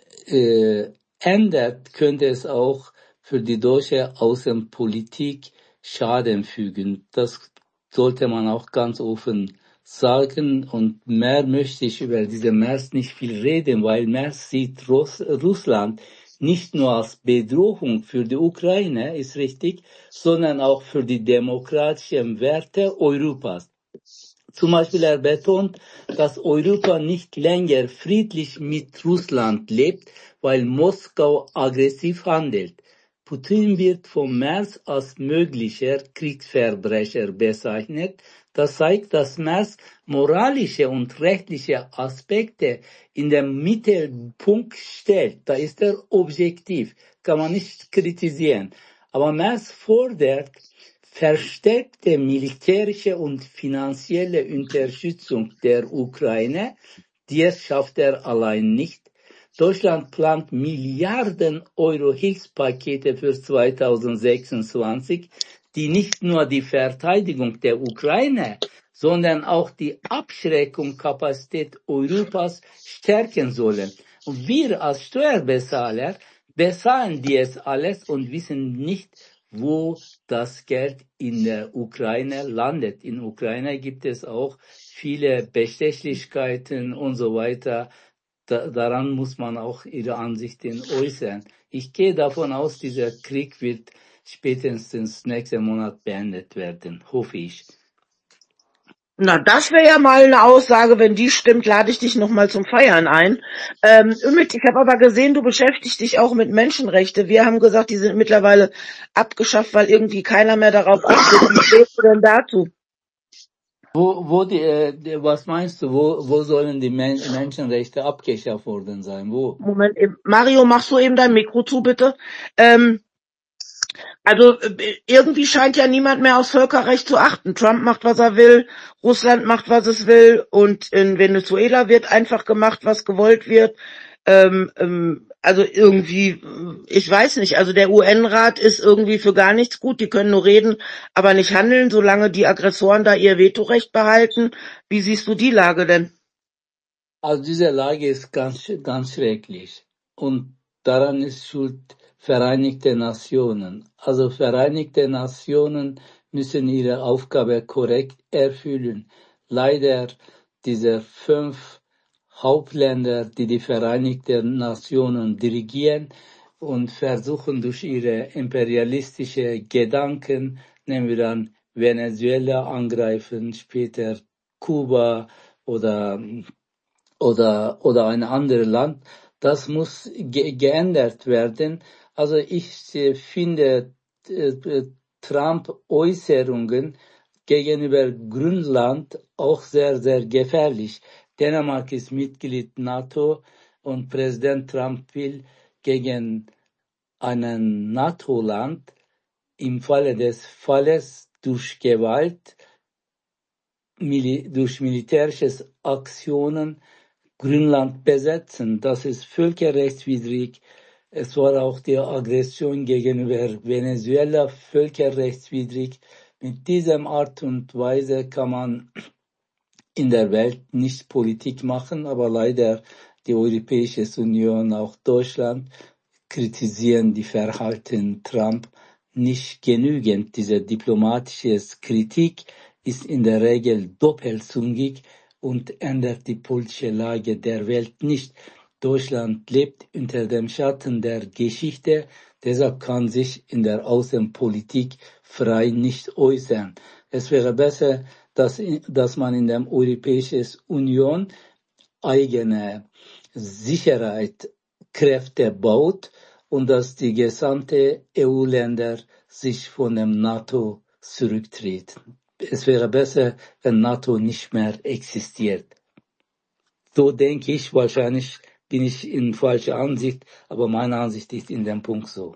[SPEAKER 6] äh, ändert, könnte es auch für die deutsche Außenpolitik Schaden fügen. Das sollte man auch ganz offen sagen, und mehr möchte ich über diese Merz nicht viel reden, weil Merz sieht Russ Russland nicht nur als Bedrohung für die Ukraine, ist richtig, sondern auch für die demokratischen Werte Europas. Zum Beispiel er betont, dass Europa nicht länger friedlich mit Russland lebt, weil Moskau aggressiv handelt. Putin wird von Merz als möglicher Kriegsverbrecher bezeichnet. Das zeigt, dass Merz moralische und rechtliche Aspekte in den Mittelpunkt stellt. Da ist er objektiv, kann man nicht kritisieren. Aber Merz fordert verstärkte militärische und finanzielle Unterstützung der Ukraine. Dies schafft er allein nicht. Deutschland plant Milliarden Euro Hilfspakete für zweitausendsechsundzwanzig, die nicht nur die Verteidigung der Ukraine, sondern auch die Abschreckungskapazität Europas stärken sollen. Und wir als Steuerbezahler bezahlen dies alles und wissen nicht, wo das Geld in der Ukraine landet. In Ukraine gibt es auch viele Bestechlichkeiten und so weiter. Da, daran muss man auch ihre Ansichten äußern. Ich gehe davon aus, dieser Krieg wird spätestens nächsten Monat beendet werden, hoffe ich.
[SPEAKER 1] Na, das wäre ja mal eine Aussage, wenn die stimmt, lade ich dich nochmal zum Feiern ein. Ähm, Ümit, ich habe aber gesehen, du beschäftigst dich auch mit Menschenrechte. Wir haben gesagt, die sind mittlerweile abgeschafft, weil irgendwie keiner mehr darauf achtet. Wie stehst du denn dazu?
[SPEAKER 6] Wo, wo die, äh, die, was meinst du, wo, wo sollen die Men Menschenrechte abgeschafft worden sein? Wo?
[SPEAKER 1] Moment, eben. Mario, machst du eben dein Mikro zu, bitte? Ähm, Also äh, irgendwie scheint ja niemand mehr aufs Völkerrecht zu achten. Trump macht, was er will, Russland macht, was es will, und in Venezuela wird einfach gemacht, was gewollt wird. Ähm, ähm, also irgendwie, ich weiß nicht, also der U N-Rat ist irgendwie für gar nichts gut. Die können nur reden, aber nicht handeln, solange die Aggressoren da ihr Vetorecht behalten. Wie siehst du die Lage denn?
[SPEAKER 6] Also diese Lage ist ganz, ganz schrecklich. Und daran ist schuld Vereinigte Nationen. Also Vereinigte Nationen müssen ihre Aufgabe korrekt erfüllen. Leider diese fünf Hauptländer, die die Vereinigten Nationen dirigieren und versuchen durch ihre imperialistische Gedanken, nehmen wir dann Venezuela angreifen, später Kuba oder oder oder ein anderes Land, das muss ge geändert werden. Also ich äh, finde äh, Trump-Äußerungen gegenüber Grönland auch sehr, sehr gefährlich. Dänemark ist Mitglied NATO und Präsident Trump will gegen ein NATO-Land im Falle des Falles durch Gewalt, mili durch militärische Aktionen Grönland besetzen. Das ist völkerrechtswidrig. Es war auch die Aggression gegenüber Venezuela völkerrechtswidrig. Mit dieser Art und Weise kann man in der Welt nicht Politik machen, aber leider die Europäische Union, auch Deutschland, kritisieren die Verhalten Trump nicht genügend. Diese diplomatische Kritik ist in der Regel doppelzüngig und ändert die politische Lage der Welt nicht. Deutschland lebt unter dem Schatten der Geschichte, deshalb kann sich in der Außenpolitik frei nicht äußern. Es wäre besser, dass, dass man in der Europäischen Union eigene Sicherheitskräfte baut und dass die gesamte E U-Länder sich von dem NATO zurücktreten. Es wäre besser, wenn NATO nicht mehr existiert. So denke ich, wahrscheinlich bin ich in falscher Ansicht, aber meine Ansicht ist in dem Punkt so.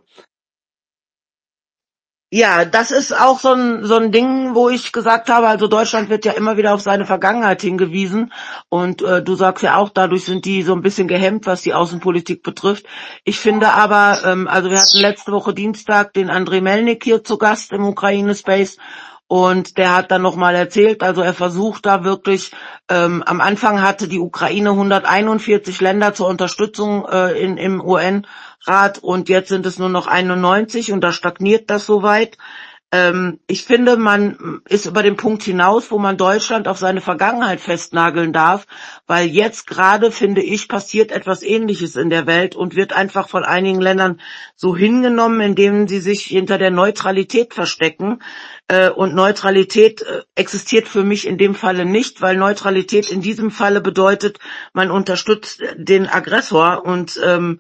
[SPEAKER 1] Ja, das ist auch so ein, so ein Ding, wo ich gesagt habe, also Deutschland wird ja immer wieder auf seine Vergangenheit hingewiesen und äh, du sagst ja auch, dadurch sind die so ein bisschen gehemmt, was die Außenpolitik betrifft. Ich finde aber, ähm, also wir hatten letzte Woche Dienstag den Andrei Melnik hier zu Gast im Ukraine Space und der hat dann nochmal erzählt, also er versucht da wirklich, ähm, am Anfang hatte die Ukraine hunderteinundvierzig Länder zur Unterstützung äh, in, im U N-Rat und jetzt sind es nur noch einundneunzig und da stagniert das soweit. Ähm, ich finde, man ist über den Punkt hinaus, wo man Deutschland auf seine Vergangenheit festnageln darf, weil jetzt gerade, finde ich, passiert etwas Ähnliches in der Welt und wird einfach von einigen Ländern so hingenommen, indem sie sich hinter der Neutralität verstecken. Äh, und Neutralität äh, existiert für mich in dem Falle nicht, weil Neutralität in diesem Falle bedeutet, man unterstützt den Aggressor und ähm,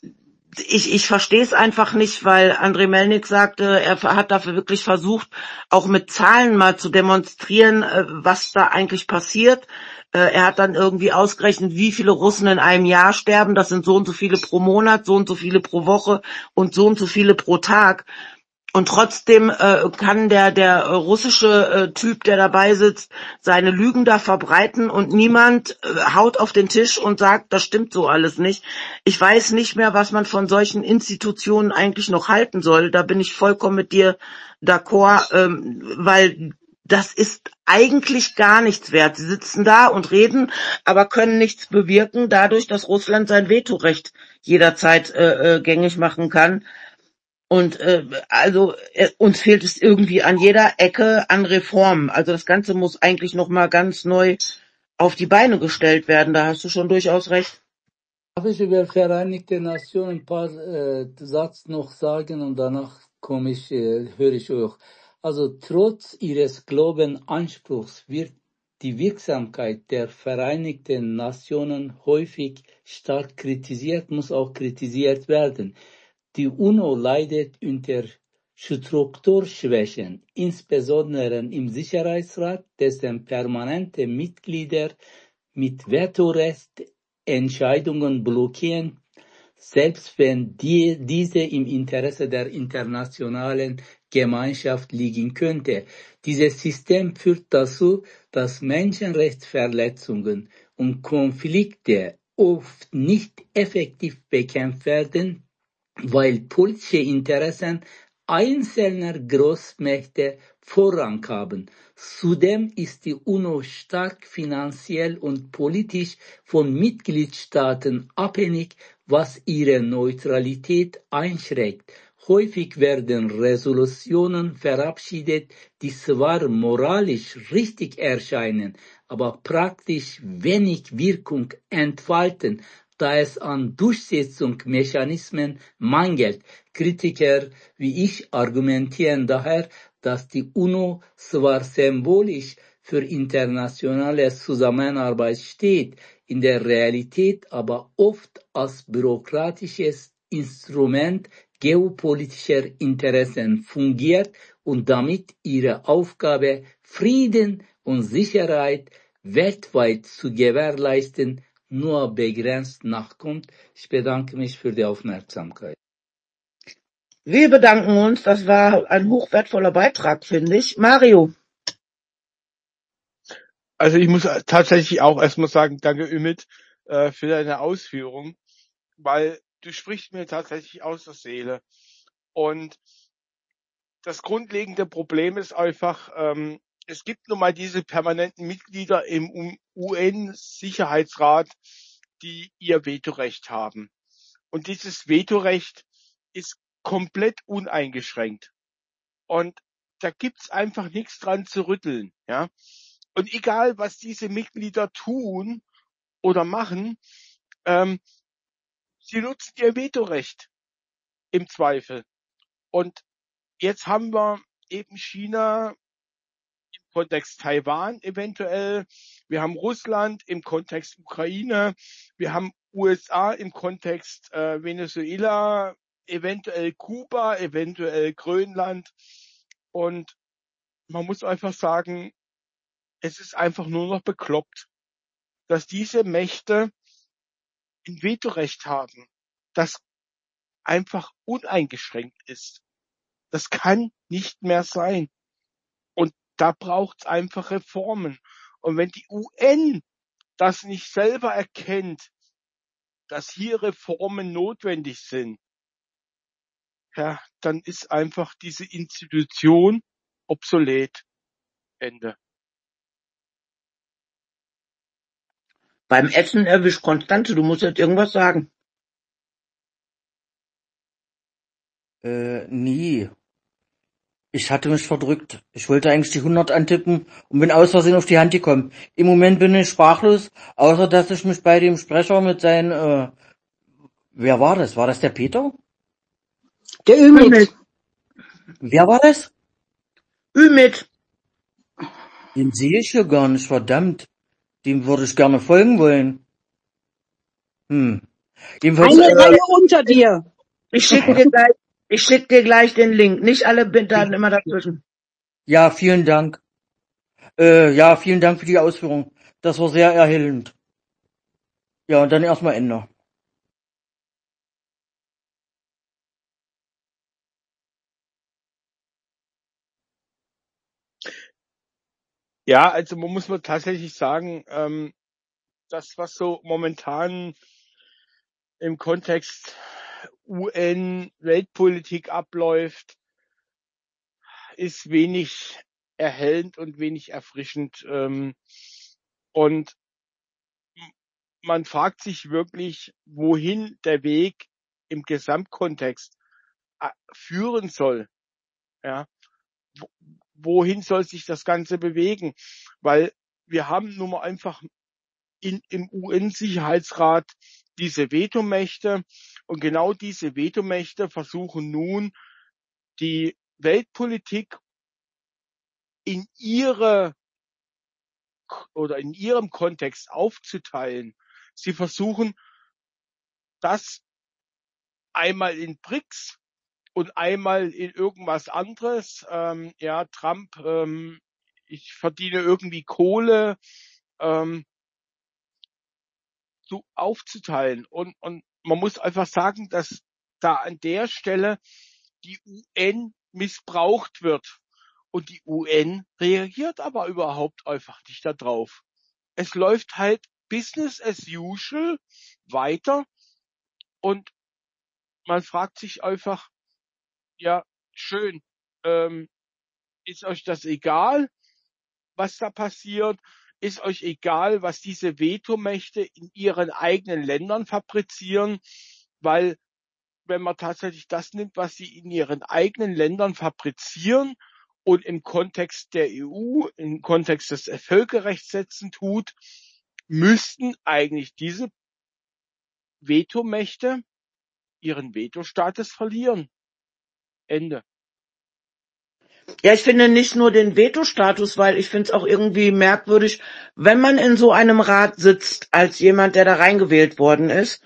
[SPEAKER 1] Ich, ich verstehe es einfach nicht, weil Andrei Melnik sagte, er hat dafür wirklich versucht, auch mit Zahlen mal zu demonstrieren, was da eigentlich passiert. Er hat dann irgendwie ausgerechnet, wie viele Russen in einem Jahr sterben. Das sind so und so viele pro Monat, so und so viele pro Woche und so und so viele pro Tag. Und trotzdem äh, kann der der äh, russische äh, Typ, der dabei sitzt, seine Lügen da verbreiten und niemand äh, haut auf den Tisch und sagt, das stimmt so alles nicht. Ich weiß nicht mehr, was man von solchen Institutionen eigentlich noch halten soll. Da bin ich vollkommen mit dir d'accord, ähm, weil das ist eigentlich gar nichts wert. Sie sitzen da und reden, aber können nichts bewirken, dadurch, dass Russland sein Vetorecht jederzeit äh, äh, gängig machen kann. Und äh, also äh, uns fehlt es irgendwie an jeder Ecke an Reformen. Also das Ganze muss eigentlich noch mal ganz neu auf die Beine gestellt werden. Da hast du schon durchaus recht.
[SPEAKER 6] Darf ich über Vereinigte Nationen ein paar äh, Satz noch sagen und danach komme ich, äh, höre ich euch. Also trotz ihres Glaubenanspruchs wird die Wirksamkeit der Vereinigten Nationen häufig stark kritisiert, muss auch kritisiert werden. Die UNO leidet unter Strukturschwächen, insbesondere im Sicherheitsrat, dessen permanente Mitglieder mit Vetorecht Entscheidungen blockieren, selbst wenn die, diese im Interesse der internationalen Gemeinschaft liegen könnte. Dieses System führt dazu, dass Menschenrechtsverletzungen und Konflikte oft nicht effektiv bekämpft werden, weil politische Interessen einzelner Großmächte Vorrang haben. Zudem ist die UNO stark finanziell und politisch von Mitgliedstaaten abhängig, was ihre Neutralität einschränkt. Häufig werden Resolutionen verabschiedet, die zwar moralisch richtig erscheinen, aber praktisch wenig Wirkung entfalten, da es an Durchsetzungsmechanismen mangelt. Kritiker wie ich argumentieren daher, dass die UNO zwar symbolisch für internationale Zusammenarbeit steht, in der Realität aber oft als bürokratisches Instrument geopolitischer Interessen fungiert und damit ihre Aufgabe, Frieden und Sicherheit weltweit zu gewährleisten, nur begrenzt nachkommt. Ich bedanke mich für die Aufmerksamkeit.
[SPEAKER 1] Wir bedanken uns. Das war ein hochwertvoller Beitrag, finde ich. Mario.
[SPEAKER 3] Also ich muss tatsächlich auch erstmal sagen, danke Ümit äh, für deine Ausführung, weil du sprichst mir tatsächlich aus der Seele. Und das grundlegende Problem ist einfach, ähm, es gibt nun mal diese permanenten Mitglieder im U N-Sicherheitsrat, die ihr Vetorecht haben. Und dieses Vetorecht ist komplett uneingeschränkt. Und da gibt's einfach nichts dran zu rütteln, ja. Und egal, was diese Mitglieder tun oder machen, ähm, sie nutzen ihr Vetorecht im Zweifel. Und jetzt haben wir eben China im Kontext Taiwan eventuell, wir haben Russland im Kontext Ukraine, wir haben U S A im Kontext äh, Venezuela, eventuell Kuba, eventuell Grönland. Und man muss einfach sagen, es ist einfach nur noch bekloppt, dass diese Mächte ein Vetorecht haben, das einfach uneingeschränkt ist. Das kann nicht mehr sein. Und da braucht's einfach Reformen. Und wenn die U N das nicht selber erkennt, dass hier Reformen notwendig sind, ja, dann ist einfach diese Institution obsolet. Ende.
[SPEAKER 1] Beim Essen erwischt Konstante, du musst jetzt irgendwas sagen.
[SPEAKER 2] Äh, nie. Ich hatte mich verdrückt. Ich wollte eigentlich die hundert antippen und bin aus Versehen auf die Hand gekommen. Im Moment bin ich sprachlos, außer dass ich mich bei dem Sprecher mit seinen, äh, wer war das? War das der Peter?
[SPEAKER 5] Der Ümit.
[SPEAKER 2] Wer war das?
[SPEAKER 1] Ümit.
[SPEAKER 2] Den sehe ich hier gar nicht, verdammt. Dem würde ich gerne folgen wollen. Hm. Jedenfalls,
[SPEAKER 5] Eine
[SPEAKER 2] äh,
[SPEAKER 5] Reihe unter dir.
[SPEAKER 1] Ich schicke dir gleich, ich schick dir gleich den Link. Nicht alle Daten immer dazwischen.
[SPEAKER 2] ja, vielen Dank. Äh, ja, vielen Dank für die Ausführung. Das war sehr erhellend. Ja, und dann erstmal Ende.
[SPEAKER 3] Ja, also man muss man tatsächlich sagen, ähm, das, was so momentan im Kontext U N Weltpolitik abläuft, ist wenig erhellend und wenig erfrischend. Ähm, und man fragt sich wirklich, wohin der Weg im Gesamtkontext äh, führen soll. Ja, Wo- wohin soll sich das Ganze bewegen? Weil wir haben nun mal einfach in, im U N-Sicherheitsrat diese Vetomächte und genau diese Vetomächte versuchen nun die Weltpolitik in ihre oder in ihrem Kontext aufzuteilen. Sie versuchen das einmal in B R I C S und einmal in irgendwas anderes. Ähm, ja, Trump, ähm, ich verdiene irgendwie Kohle, ähm, so aufzuteilen. Und, und man muss einfach sagen, dass da an der Stelle die U N missbraucht wird. Und die U N reagiert aber überhaupt einfach nicht darauf. Es läuft halt Business as usual weiter und man fragt sich einfach, ja, schön, ähm, ist euch das egal, was da passiert? Ist euch egal, was diese Vetomächte in ihren eigenen Ländern fabrizieren? Weil wenn man tatsächlich das nimmt, was sie in ihren eigenen Ländern fabrizieren und im Kontext der E U, im Kontext des Völkerrechts setzen tut, müssten eigentlich diese Vetomächte ihren Vetostatus verlieren. Ende.
[SPEAKER 1] Ja, ich finde nicht nur den Veto-Status, weil ich finde es auch irgendwie merkwürdig, wenn man in so einem Rat sitzt, als jemand, der da reingewählt worden ist,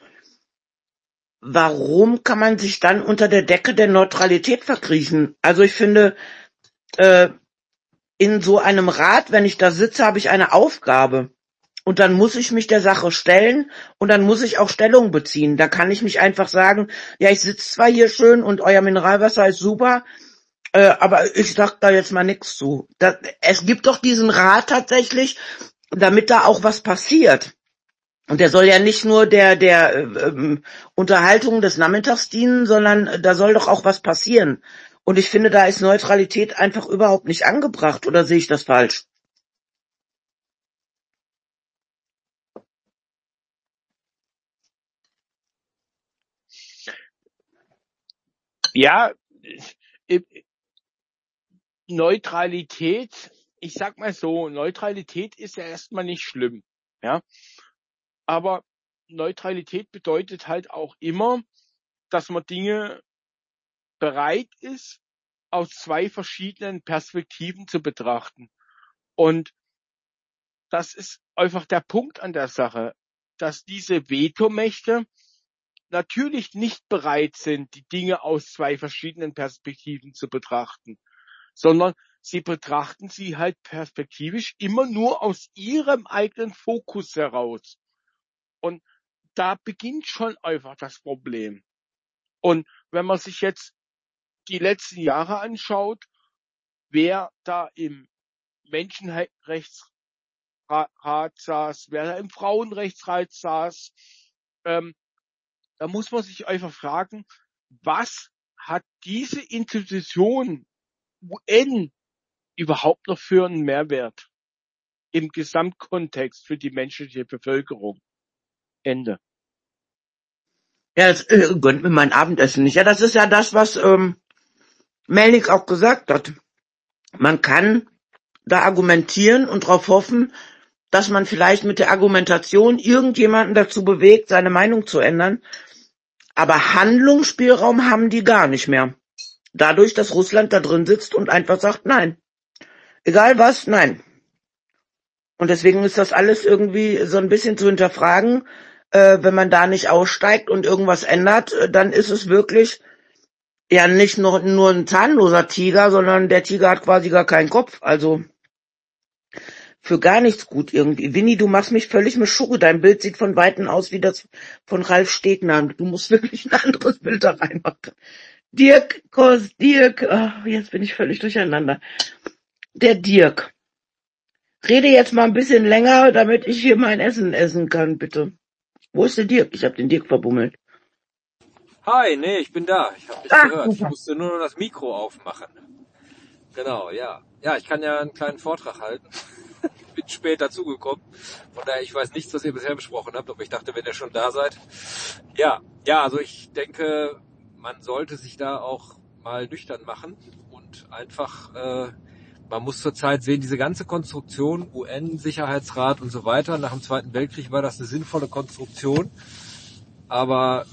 [SPEAKER 1] warum kann man sich dann unter der Decke der Neutralität verkriechen? Also ich finde, äh, in so einem Rat, wenn ich da sitze, habe ich eine Aufgabe. Und dann muss ich mich der Sache stellen und dann muss ich auch Stellung beziehen. Da kann ich nicht einfach sagen, ja, ich sitze zwar hier schön und euer Mineralwasser ist super, äh, aber ich sag da jetzt mal nichts zu. Da, es gibt doch diesen Rat tatsächlich, damit da auch was passiert. Und der soll ja nicht nur der der äh, ähm, Unterhaltung des Nachmittags dienen, sondern da soll doch auch was passieren. Und ich finde, da ist Neutralität einfach überhaupt nicht angebracht. Oder sehe ich das falsch?
[SPEAKER 3] Ja, Neutralität, ich sag mal so, Neutralität ist ja erstmal nicht schlimm, ja. Aber Neutralität bedeutet halt auch immer, dass man Dinge bereit ist, aus zwei verschiedenen Perspektiven zu betrachten. Und das ist einfach der Punkt an der Sache, dass diese Vetomächte natürlich nicht bereit sind, die Dinge aus zwei verschiedenen Perspektiven zu betrachten, sondern sie betrachten sie halt perspektivisch immer nur aus ihrem eigenen Fokus heraus. Und da beginnt schon einfach das Problem. Und wenn man sich jetzt die letzten Jahre anschaut, wer da im Menschenrechtsrat saß, wer da im Frauenrechtsrat saß, ähm, da muss man sich einfach fragen, was hat diese Institution U N überhaupt noch für einen Mehrwert im Gesamtkontext für die menschliche Bevölkerung? Ende.
[SPEAKER 1] Ja, jetzt äh, gönnt mir mein Abendessen nicht. Ja, das ist ja das, was ähm, Melnik auch gesagt hat. Man kann da argumentieren und darauf hoffen, dass man vielleicht mit der Argumentation irgendjemanden dazu bewegt, seine Meinung zu ändern. Aber Handlungsspielraum haben die gar nicht mehr. Dadurch, dass Russland da drin sitzt und einfach sagt, nein. Egal was, nein. Und deswegen ist das alles irgendwie so ein bisschen zu hinterfragen. Äh, wenn man da nicht aussteigt und irgendwas ändert, dann ist es wirklich ja nicht nur, nur ein zahnloser Tiger, sondern der Tiger hat quasi gar keinen Kopf. Also für gar nichts gut irgendwie. Winnie, du machst mich völlig mit Schurke. Dein Bild sieht von Weitem aus wie das von Ralf Stegner. Du musst wirklich ein anderes Bild da reinmachen. Dirk, Kos, Dirk, oh, jetzt bin ich völlig durcheinander. Der Dirk. Rede jetzt mal ein bisschen länger, damit ich hier mein Essen essen kann, bitte. Wo ist der Dirk? Ich habe den Dirk verbummelt.
[SPEAKER 7] Hi, nee, ich bin da. Ich habe dich
[SPEAKER 1] Ach,
[SPEAKER 7] gehört. Ich
[SPEAKER 1] super.
[SPEAKER 7] musste nur noch das Mikro aufmachen. Genau, ja. Ja, ich kann ja einen kleinen Vortrag halten. Bin spät dazugekommen. Von daher, ich weiß nichts, was ihr bisher besprochen habt, aber ich dachte, wenn ihr schon da seid. Ja, ja, also ich denke, man sollte sich da auch mal nüchtern machen und einfach, äh, man muss zurzeit sehen, diese ganze Konstruktion, U N, Sicherheitsrat und so weiter, nach dem Zweiten Weltkrieg war das eine sinnvolle Konstruktion, aber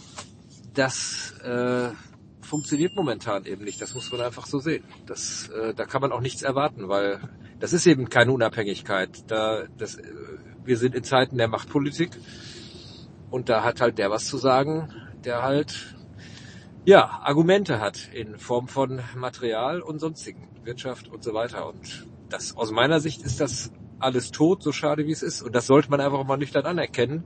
[SPEAKER 7] das äh, funktioniert momentan eben nicht. Das muss man einfach so sehen. Das, äh, da kann man auch nichts erwarten, weil das ist eben keine Unabhängigkeit. Da, das, äh, wir sind in Zeiten der Machtpolitik und da hat halt der was zu sagen, der halt ja Argumente hat in Form von Material und sonstigen, Wirtschaft und so weiter. Und das aus meiner Sicht ist das alles tot, so schade wie es ist. Und das sollte man einfach mal nüchtern anerkennen.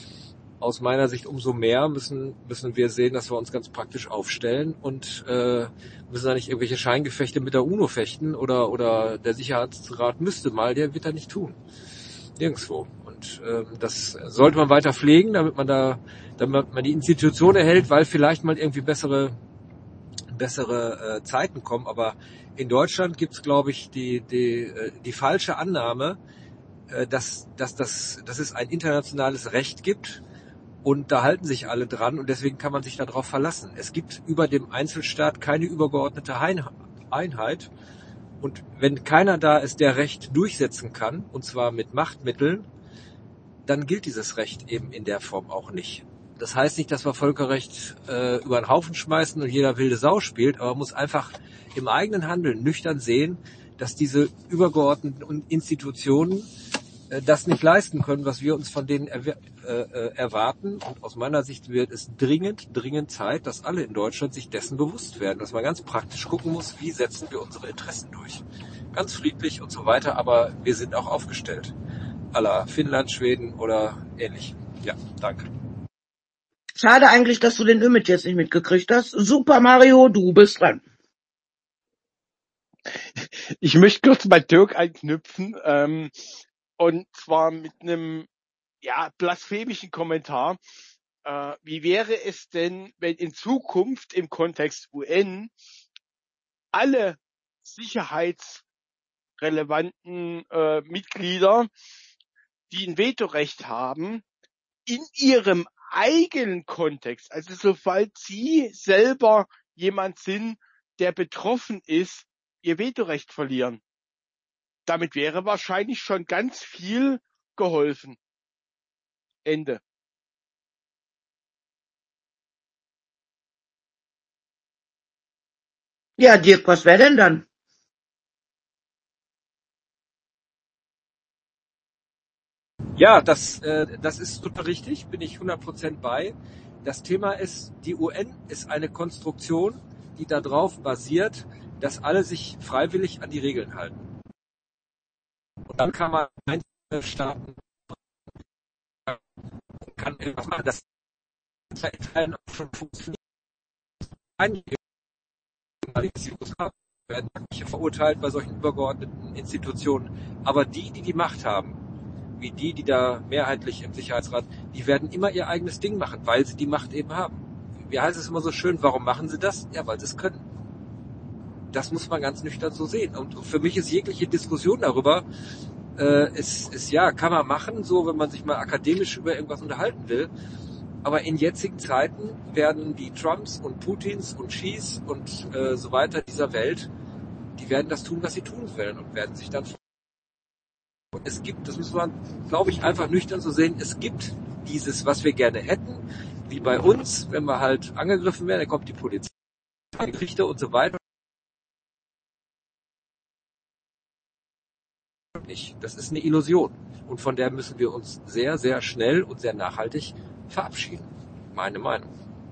[SPEAKER 7] Aus meiner Sicht umso mehr müssen müssen wir sehen, dass wir uns ganz praktisch aufstellen und äh, müssen da nicht irgendwelche Scheingefechte mit der UNO fechten oder oder der Sicherheitsrat müsste mal, der wird da nicht tun. Nirgendwo. Und äh, das sollte man weiter pflegen, damit man da damit man die Institution erhält, weil vielleicht mal irgendwie bessere bessere äh, Zeiten kommen. Aber in Deutschland gibt's, glaube ich, die die äh, die falsche Annahme, äh, dass dass das dass es ein internationales Recht gibt. Und da halten sich alle dran und deswegen kann man sich darauf verlassen. Es gibt über dem Einzelstaat keine übergeordnete Einheit. Und wenn keiner da ist, der Recht durchsetzen kann, und zwar mit Machtmitteln, dann gilt dieses Recht eben in der Form auch nicht. Das heißt nicht, dass wir Völkerrecht äh, über den Haufen schmeißen und jeder wilde Sau spielt, aber man muss einfach im eigenen Handeln nüchtern sehen, dass diese übergeordneten Institutionen das nicht leisten können, was wir uns von denen erwer- äh, erwarten. Und aus meiner Sicht wird es dringend, dringend Zeit, dass alle in Deutschland sich dessen bewusst werden, dass man ganz praktisch gucken muss, wie setzen wir unsere Interessen durch. Ganz friedlich und so weiter, aber wir sind auch aufgestellt. À la Finnland, Schweden oder ähnlich. Ja, danke.
[SPEAKER 1] Schade eigentlich, dass du den Ümit jetzt nicht mitgekriegt hast. Super Mario, du bist dran.
[SPEAKER 3] Ich möchte kurz bei Dirk anknüpfen, ähm, und zwar mit einem ja blasphemischen Kommentar. Äh, wie wäre es denn, wenn in Zukunft im Kontext U N alle sicherheitsrelevanten äh, Mitglieder, die ein Vetorecht haben, in ihrem eigenen Kontext, also sobald sie selber jemand sind, der betroffen ist, ihr Vetorecht verlieren. Damit wäre wahrscheinlich schon ganz viel geholfen. Ende.
[SPEAKER 1] Ja, Dirk, was wäre denn dann?
[SPEAKER 7] Ja, das, äh, das ist total richtig, bin ich hundert Prozent bei. Das Thema ist, die U N ist eine Konstruktion, die darauf basiert, dass alle sich freiwillig an die Regeln halten. Und dann kann man einzelne Staaten kann etwas machen, das in Teilen auch schon funktioniert. Einige werden verurteilt bei solchen übergeordneten Institutionen, aber die, die die Macht haben, wie die, die da mehrheitlich im Sicherheitsrat, die werden immer ihr eigenes Ding machen, weil sie die Macht eben haben. Wie heißt es immer so schön, warum machen sie das? Ja, weil sie es können. Das muss man ganz nüchtern so sehen. Und für mich ist jegliche Diskussion darüber, äh, ist, ist ja, kann man machen, so wenn man sich mal akademisch über irgendwas unterhalten will. Aber in jetzigen Zeiten werden die Trumps und Putins und Xis und äh, so weiter dieser Welt, die werden das tun, was sie tun wollen und werden sich dann... Und es gibt, das muss man, glaube ich, einfach nüchtern so sehen, es gibt dieses, was wir gerne hätten, wie bei uns, wenn wir halt angegriffen werden, dann kommt die Polizei, die Richter und so weiter. Nicht. Das ist eine Illusion. Und von der müssen wir uns sehr, sehr schnell und sehr nachhaltig verabschieden. Meine Meinung.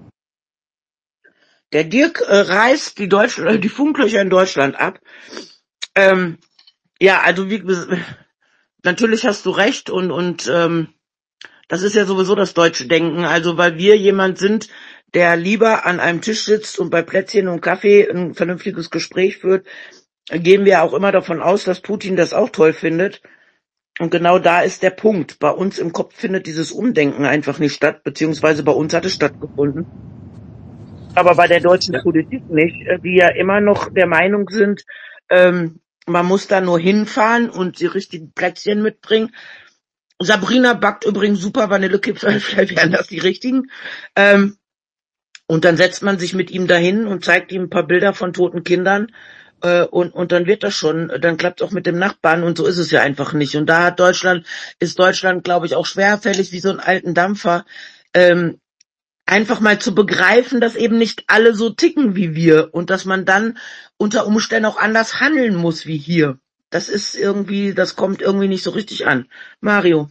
[SPEAKER 1] Der Dirk äh, reißt die, Deutsch äh, die Funklöcher in Deutschland ab. Ähm, ja, also wie natürlich hast du recht und und ähm, das ist ja sowieso das deutsche Denken. Also weil wir jemand sind, der lieber an einem Tisch sitzt und bei Plätzchen und Kaffee ein vernünftiges Gespräch führt, gehen wir auch immer davon aus, dass Putin das auch toll findet. Und genau da ist der Punkt. Bei uns im Kopf findet dieses Umdenken einfach nicht statt, beziehungsweise bei uns hat es stattgefunden. Aber bei der deutschen
[SPEAKER 7] Ja.
[SPEAKER 1] Politik nicht, die ja immer noch der Meinung sind, ähm, man muss da nur hinfahren und die richtigen Plätzchen mitbringen. Sabrina backt übrigens super Vanillekipferl, vielleicht wären das die richtigen. Ähm, und dann setzt man sich mit ihm dahin und zeigt ihm ein paar Bilder von toten Kindern. Und, und dann wird das schon, dann klappt es auch mit dem Nachbarn und so ist es ja einfach nicht. Und da hat Deutschland, ist Deutschland, glaube ich, auch schwerfällig wie so einen alten Dampfer, ähm, einfach mal zu begreifen, dass eben nicht alle so ticken wie wir und dass man dann unter Umständen auch anders handeln muss wie hier. Das ist irgendwie, das kommt irgendwie nicht so richtig an. Mario.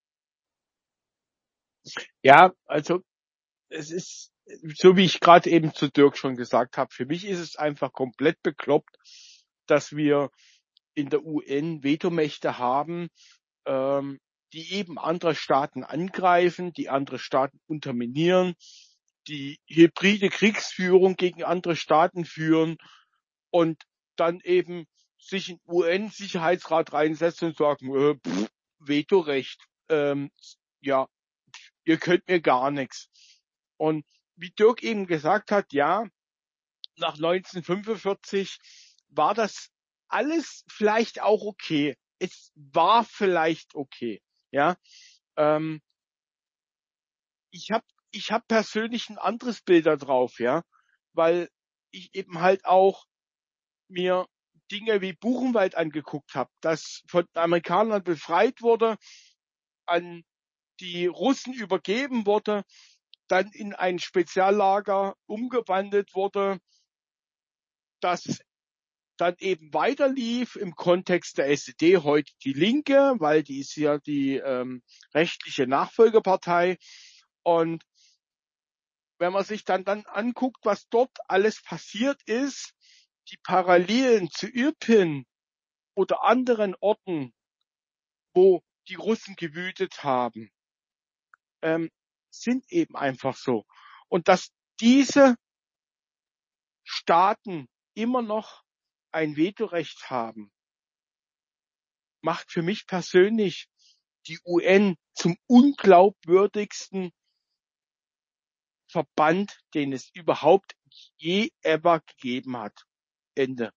[SPEAKER 3] Ja, also es ist, so wie ich gerade eben zu Dirk schon gesagt habe, für mich ist es einfach komplett bekloppt, dass wir in der U N Vetomächte haben, ähm, die eben andere Staaten angreifen, die andere Staaten unterminieren, die hybride Kriegsführung gegen andere Staaten führen und dann eben sich in U N-Sicherheitsrat reinsetzen und sagen, äh, pff, Vetorecht, ähm, ja, ihr könnt mir gar nichts. Und wie Dirk eben gesagt hat, ja, nach neunzehnhundertfünfundvierzig war das alles vielleicht auch okay. Es war vielleicht okay, ja. Ähm, ich habe ich hab persönlich ein anderes Bild da drauf, ja, weil ich eben halt auch mir Dinge wie Buchenwald angeguckt habe, das von den Amerikanern befreit wurde, an die Russen übergeben wurde, dann in ein Speziallager umgewandelt wurde, das dann eben weiterlief im Kontext der S E D, heute die Linke, weil die ist ja die ähm, rechtliche Nachfolgepartei. Und wenn man sich dann, dann anguckt, was dort alles passiert ist, die Parallelen zu Irpin oder anderen Orten, wo die Russen gewütet haben, ähm, sind eben einfach so. Und dass diese Staaten immer noch ein Vetorecht haben, macht für mich persönlich die U N zum unglaubwürdigsten Verband, den es überhaupt je ever gegeben hat. Ende.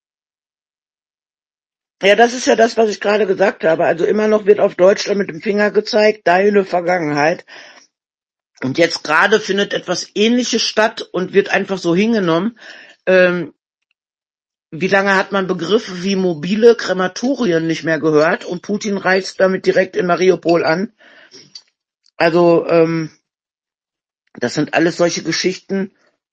[SPEAKER 1] Ja, das ist ja das, was ich gerade gesagt habe. Also immer noch wird auf Deutschland mit dem Finger gezeigt, deine Vergangenheit. Und jetzt gerade findet etwas Ähnliches statt und wird einfach so hingenommen. Ähm, wie lange hat man Begriffe wie mobile Krematorien nicht mehr gehört und Putin reist damit direkt in Mariupol an? Also, ähm, das sind alles solche Geschichten,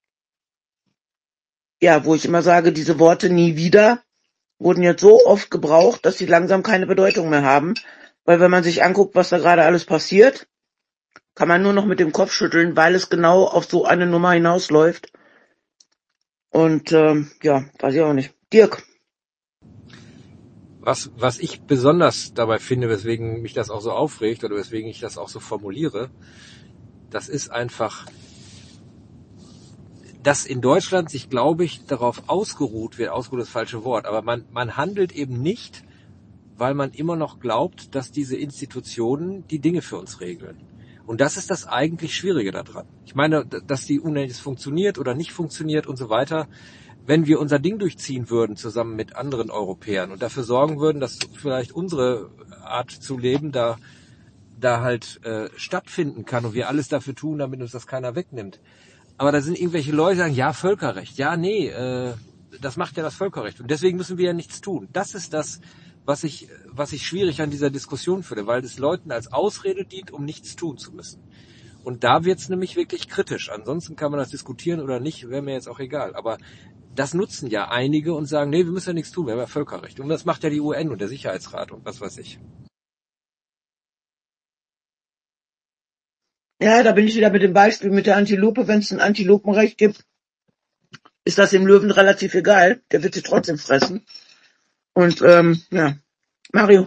[SPEAKER 1] ja, wo ich immer sage, diese Worte nie wieder wurden jetzt so oft gebraucht, dass sie langsam keine Bedeutung mehr haben. Weil wenn man sich anguckt, was da gerade alles passiert, kann man nur noch mit dem Kopf schütteln, weil es genau auf so eine Nummer hinausläuft. Und ähm, ja, weiß ich auch nicht. Dirk.
[SPEAKER 7] Was, was ich besonders dabei finde, weswegen mich das auch so aufregt oder weswegen ich das auch so formuliere, das ist einfach, dass in Deutschland sich, glaube ich, darauf ausgeruht wird, ausgeruht ist das falsche Wort, aber man, man handelt eben nicht, weil man immer noch glaubt, dass diese Institutionen die Dinge für uns regeln. Und das ist das eigentlich Schwierige daran. Ich meine, dass die U N jetzt funktioniert oder nicht funktioniert und so weiter. Wenn wir unser Ding durchziehen würden, zusammen mit anderen Europäern und dafür sorgen würden, dass vielleicht unsere Art zu leben da, da halt äh, stattfinden kann und wir alles dafür tun, damit uns das keiner wegnimmt. Aber da sind irgendwelche Leute, die sagen, ja, Völkerrecht. Ja, nee, äh, das macht ja das Völkerrecht. Und deswegen müssen wir ja nichts tun. Das ist das, was ich, was ich schwierig an dieser Diskussion finde, weil es Leuten als Ausrede dient, um nichts tun zu müssen. Und da wird's nämlich wirklich kritisch. Ansonsten kann man das diskutieren oder nicht, wäre mir jetzt auch egal. Aber das nutzen ja einige und sagen, nee, wir müssen ja nichts tun, wir haben ja Völkerrecht. Und das macht ja die U N und der Sicherheitsrat und was weiß ich.
[SPEAKER 1] Ja, da bin ich wieder mit dem Beispiel mit der Antilope. Wenn es ein Antilopenrecht gibt, ist das dem Löwen relativ egal. Der wird sie trotzdem fressen. Und ähm, ja, Mario.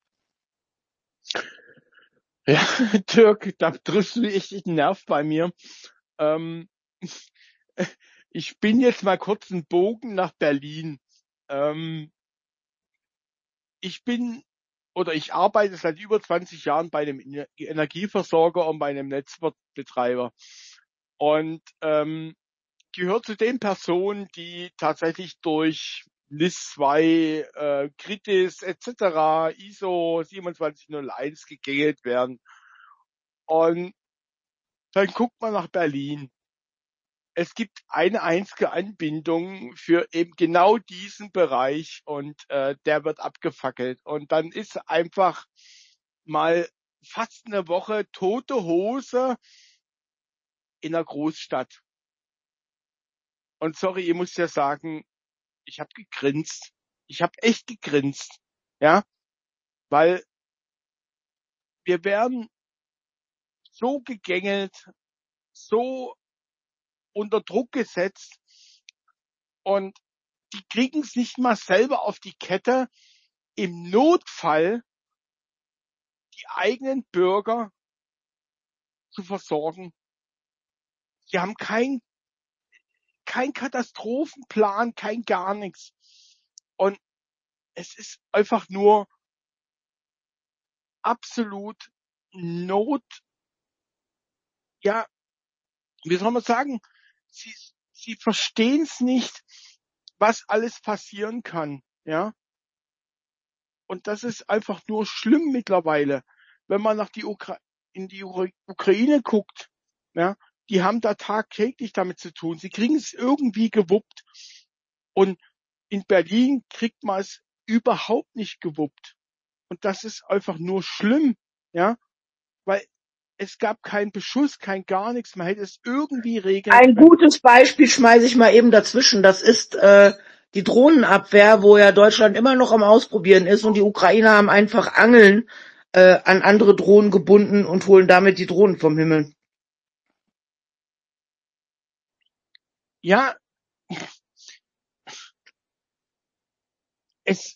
[SPEAKER 3] Ja, Dirk, da triffst du echt den Nerv bei mir. Ähm, ich bin jetzt mal kurz einen Bogen nach Berlin. Ähm, ich bin oder ich arbeite seit über zwanzig Jahren bei einem Energieversorger und bei einem Netzwerkbetreiber. Und ähm, gehört zu den Personen, die tatsächlich durch N I S zwei, äh, Kritis et cetera, I S O siebenundzwanzig null eins gegängelt werden. Und dann guckt man nach Berlin. Es gibt eine einzige Anbindung für eben genau diesen Bereich und äh, der wird abgefackelt. Und dann ist einfach mal fast eine Woche tote Hose in der Großstadt. Und sorry, ich muss ja sagen, ich habe gegrinst. Ich habe echt gegrinst. Ja, weil wir werden so gegängelt, so unter Druck gesetzt und die kriegen es nicht mal selber auf die Kette, im Notfall die eigenen Bürger zu versorgen. Sie haben kein kein Katastrophenplan, kein gar nichts. Und es ist einfach nur absolut Not. Ja, wie soll man sagen? Sie sie verstehen es nicht, was alles passieren kann, ja. Und das ist einfach nur schlimm mittlerweile. Wenn man nach die Ukra in die Ukraine guckt, ja, die haben da tagtäglich damit zu tun. Sie kriegen es irgendwie gewuppt. Und in Berlin kriegt man es überhaupt nicht gewuppt. Und das ist einfach nur schlimm, ja, weil es gab keinen Beschuss, kein gar nichts. Man hätte es irgendwie regeln
[SPEAKER 1] Ein
[SPEAKER 3] können.
[SPEAKER 1] gutes Beispiel schmeiße ich mal eben dazwischen. Das ist äh, die Drohnenabwehr, wo ja Deutschland immer noch am Ausprobieren ist und die Ukrainer haben einfach Angeln äh, an andere Drohnen gebunden und holen damit die Drohnen vom Himmel.
[SPEAKER 3] Ja, es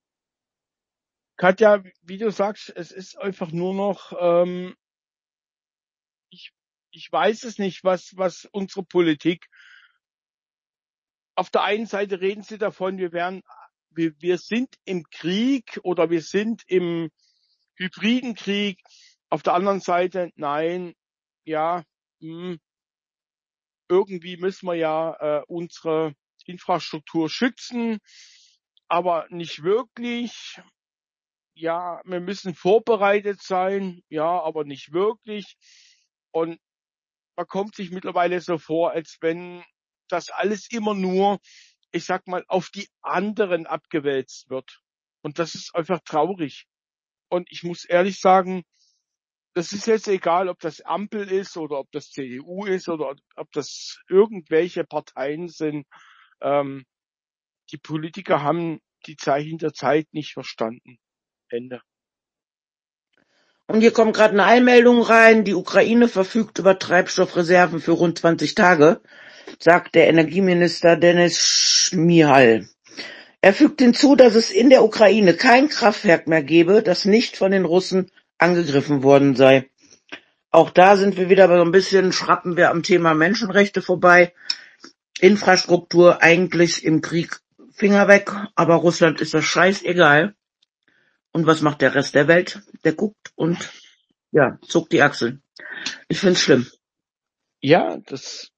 [SPEAKER 3] Katja, wie du sagst, es ist einfach nur noch, ähm, ich, ich weiß es nicht, was, was unsere Politik, auf der einen Seite reden sie davon, wir wären, wir, wir sind im Krieg oder wir sind im hybriden Krieg. Auf der anderen Seite, nein, ja, mh, irgendwie müssen wir ja äh, unsere Infrastruktur schützen, aber nicht wirklich. Ja, wir müssen vorbereitet sein, ja, aber nicht wirklich. Und man kommt sich mittlerweile so vor, als wenn das alles immer nur ich sag mal, auf die anderen abgewälzt wird. Und das ist einfach traurig. Und ich muss ehrlich sagen, das ist jetzt egal, ob das Ampel ist oder ob das C D U ist oder ob das irgendwelche Parteien sind. Ähm, die Politiker haben die Zeichen der Zeit nicht verstanden. Ende.
[SPEAKER 1] Und hier kommt gerade eine Eilmeldung rein. Die Ukraine verfügt über Treibstoffreserven für rund zwanzig Tage, sagt der Energieminister Denis Schmihal. Er fügt hinzu, dass es in der Ukraine kein Kraftwerk mehr gebe, das nicht von den Russen angegriffen worden sei. Auch da sind wir wieder so ein bisschen, schrappen wir am Thema Menschenrechte vorbei. Infrastruktur eigentlich im Krieg Finger weg, aber Russland ist das scheißegal. Und was macht der Rest der Welt? Der guckt und ja, zuckt die Achseln. Ich find's schlimm.
[SPEAKER 3] Ja, das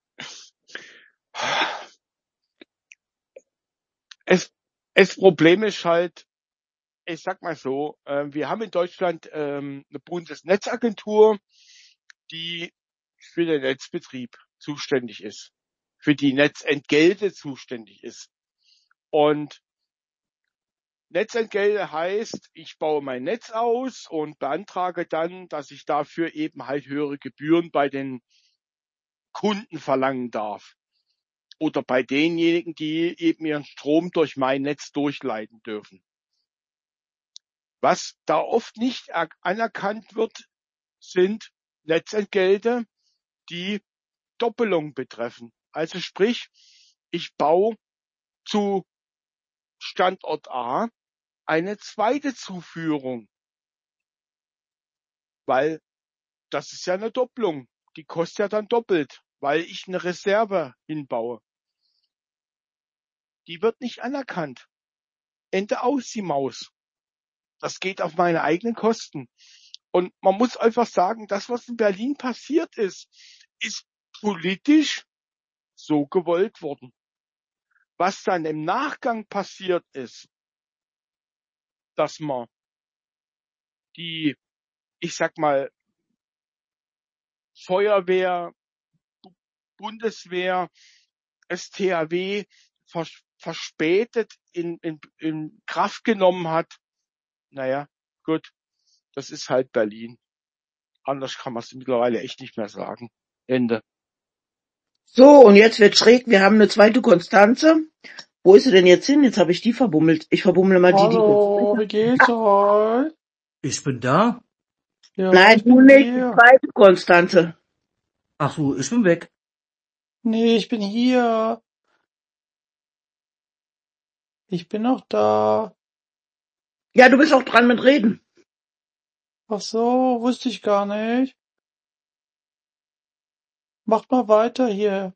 [SPEAKER 3] es, es Problem ist halt, ich sag mal so, äh, wir haben in Deutschland ähm, eine Bundesnetzagentur, die für den Netzbetrieb zuständig ist, für die Netzentgelte zuständig ist. Und Netzentgelte heißt, ich baue mein Netz aus und beantrage dann, dass ich dafür eben halt höhere Gebühren bei den Kunden verlangen darf. Oder bei denjenigen, die eben ihren Strom durch mein Netz durchleiten dürfen. Was da oft nicht anerkannt wird, sind Netzentgelte, die Doppelung betreffen. Also sprich, ich baue zu Standort A eine zweite Zuführung, weil das ist ja eine Doppelung. Die kostet ja dann doppelt, weil ich eine Reserve hinbaue. Die wird nicht anerkannt. Ende aus die Maus. Das geht auf meine eigenen Kosten. Und man muss einfach sagen, das, was in Berlin passiert ist, ist politisch so gewollt worden. Was dann im Nachgang passiert ist, dass man die, ich sag mal, Feuerwehr, Bundeswehr, S T H W vers verspätet in, in, in Kraft genommen hat, naja, gut, das ist halt Berlin. Anders kann man es mittlerweile echt nicht mehr sagen. Ende.
[SPEAKER 1] So, und jetzt wird schräg. Wir haben eine zweite Konstanze. Wo ist sie denn jetzt hin? Jetzt habe ich die verbummelt. Ich verbummle mal die, die
[SPEAKER 8] Hallo, wie geht's euch?
[SPEAKER 2] Ich bin da.
[SPEAKER 8] Ja,
[SPEAKER 1] Nein,
[SPEAKER 8] ich
[SPEAKER 1] du
[SPEAKER 8] bin
[SPEAKER 1] nicht, die
[SPEAKER 8] hier.
[SPEAKER 1] zweite Konstante.
[SPEAKER 2] Ach so, ich bin weg.
[SPEAKER 8] Nee, ich bin hier. Ich bin noch da.
[SPEAKER 1] Ja, du bist auch dran mit Reden.
[SPEAKER 8] Ach so, wusste ich gar nicht. Macht mal weiter hier.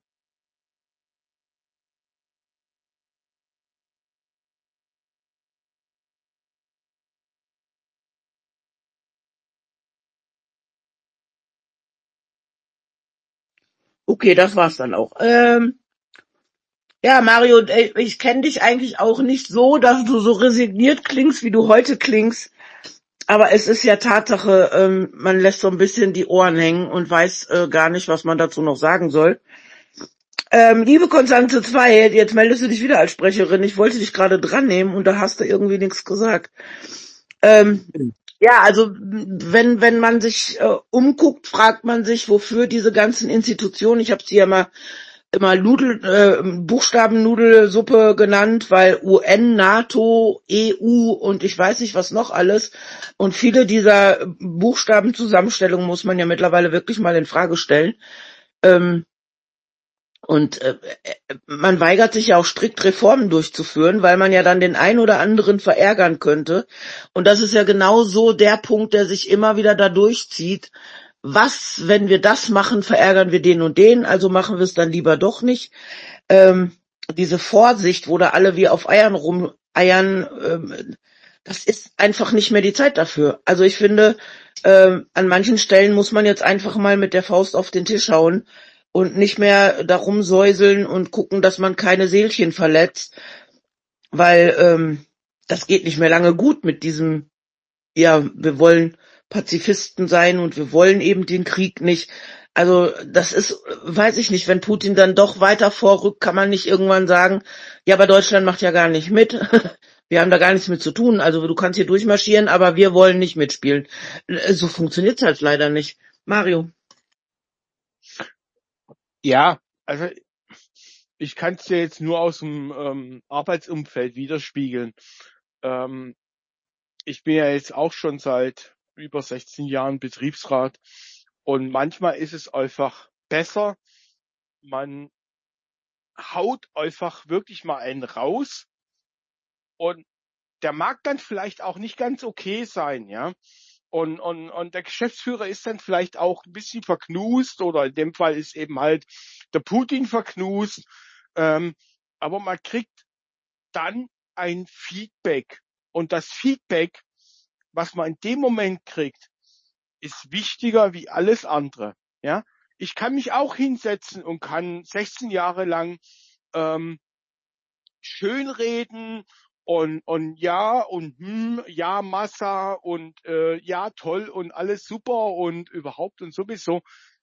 [SPEAKER 1] Okay, das war's dann auch. Ähm, ja, Mario, ich kenne dich eigentlich auch nicht so, dass du so resigniert klingst, wie du heute klingst. Aber es ist ja Tatsache, ähm, man lässt so ein bisschen die Ohren hängen und weiß äh, gar nicht, was man dazu noch sagen soll. Ähm, liebe Konstanze zwei, jetzt meldest du dich wieder als Sprecherin. Ich wollte dich gerade dran nehmen und da hast du irgendwie nichts gesagt. Ähm, ja, also wenn wenn man sich äh, umguckt, fragt man sich, wofür diese ganzen Institutionen, ich habe sie ja mal immer Nudel, äh, Buchstabennudelsuppe genannt, weil U N, NATO, E U und ich weiß nicht was noch alles. Und viele dieser Buchstabenzusammenstellungen muss man ja mittlerweile wirklich mal in Frage stellen. Ähm, und äh, man weigert sich ja auch strikt Reformen durchzuführen, weil man ja dann den einen oder anderen verärgern könnte. Und das ist ja genau so der Punkt, der sich immer wieder da durchzieht. Was, wenn wir das machen, verärgern wir den und den, also machen wir es dann lieber doch nicht. Ähm, diese Vorsicht, wo da alle wie auf Eiern rumeiern, ähm, das ist einfach nicht mehr die Zeit dafür. Also ich finde, ähm, an manchen Stellen muss man jetzt einfach mal mit der Faust auf den Tisch hauen und nicht mehr darum säuseln und gucken, dass man keine Seelchen verletzt, weil ähm, das geht nicht mehr lange gut mit diesem, ja, wir wollen Pazifisten sein und wir wollen eben den Krieg nicht. Also das ist, weiß ich nicht, wenn Putin dann doch weiter vorrückt, kann man nicht irgendwann sagen, ja, aber Deutschland macht ja gar nicht mit. Wir haben da gar nichts mit zu tun. Also du kannst hier durchmarschieren, aber wir wollen nicht mitspielen. So funktioniert's halt leider nicht. Mario.
[SPEAKER 3] Ja, also ich kann es dir jetzt nur aus dem ähm, Arbeitsumfeld widerspiegeln. Ähm, ich bin ja jetzt auch schon seit über sechzehn Jahren Betriebsrat und manchmal ist es einfach besser, man haut einfach wirklich mal einen raus und der mag dann vielleicht auch nicht ganz okay sein, ja. Und, und, und der Geschäftsführer ist dann vielleicht auch ein bisschen verknust oder in dem Fall ist eben halt der Putin verknust. Ähm, aber man kriegt dann ein Feedback. Und das Feedback, was man in dem Moment kriegt, ist wichtiger wie alles andere. Ja, ich kann mich auch hinsetzen und kann sechzehn Jahre lang ähm, schönreden und und ja und hm, ja Massa und äh, ja toll und alles super und überhaupt und sowieso.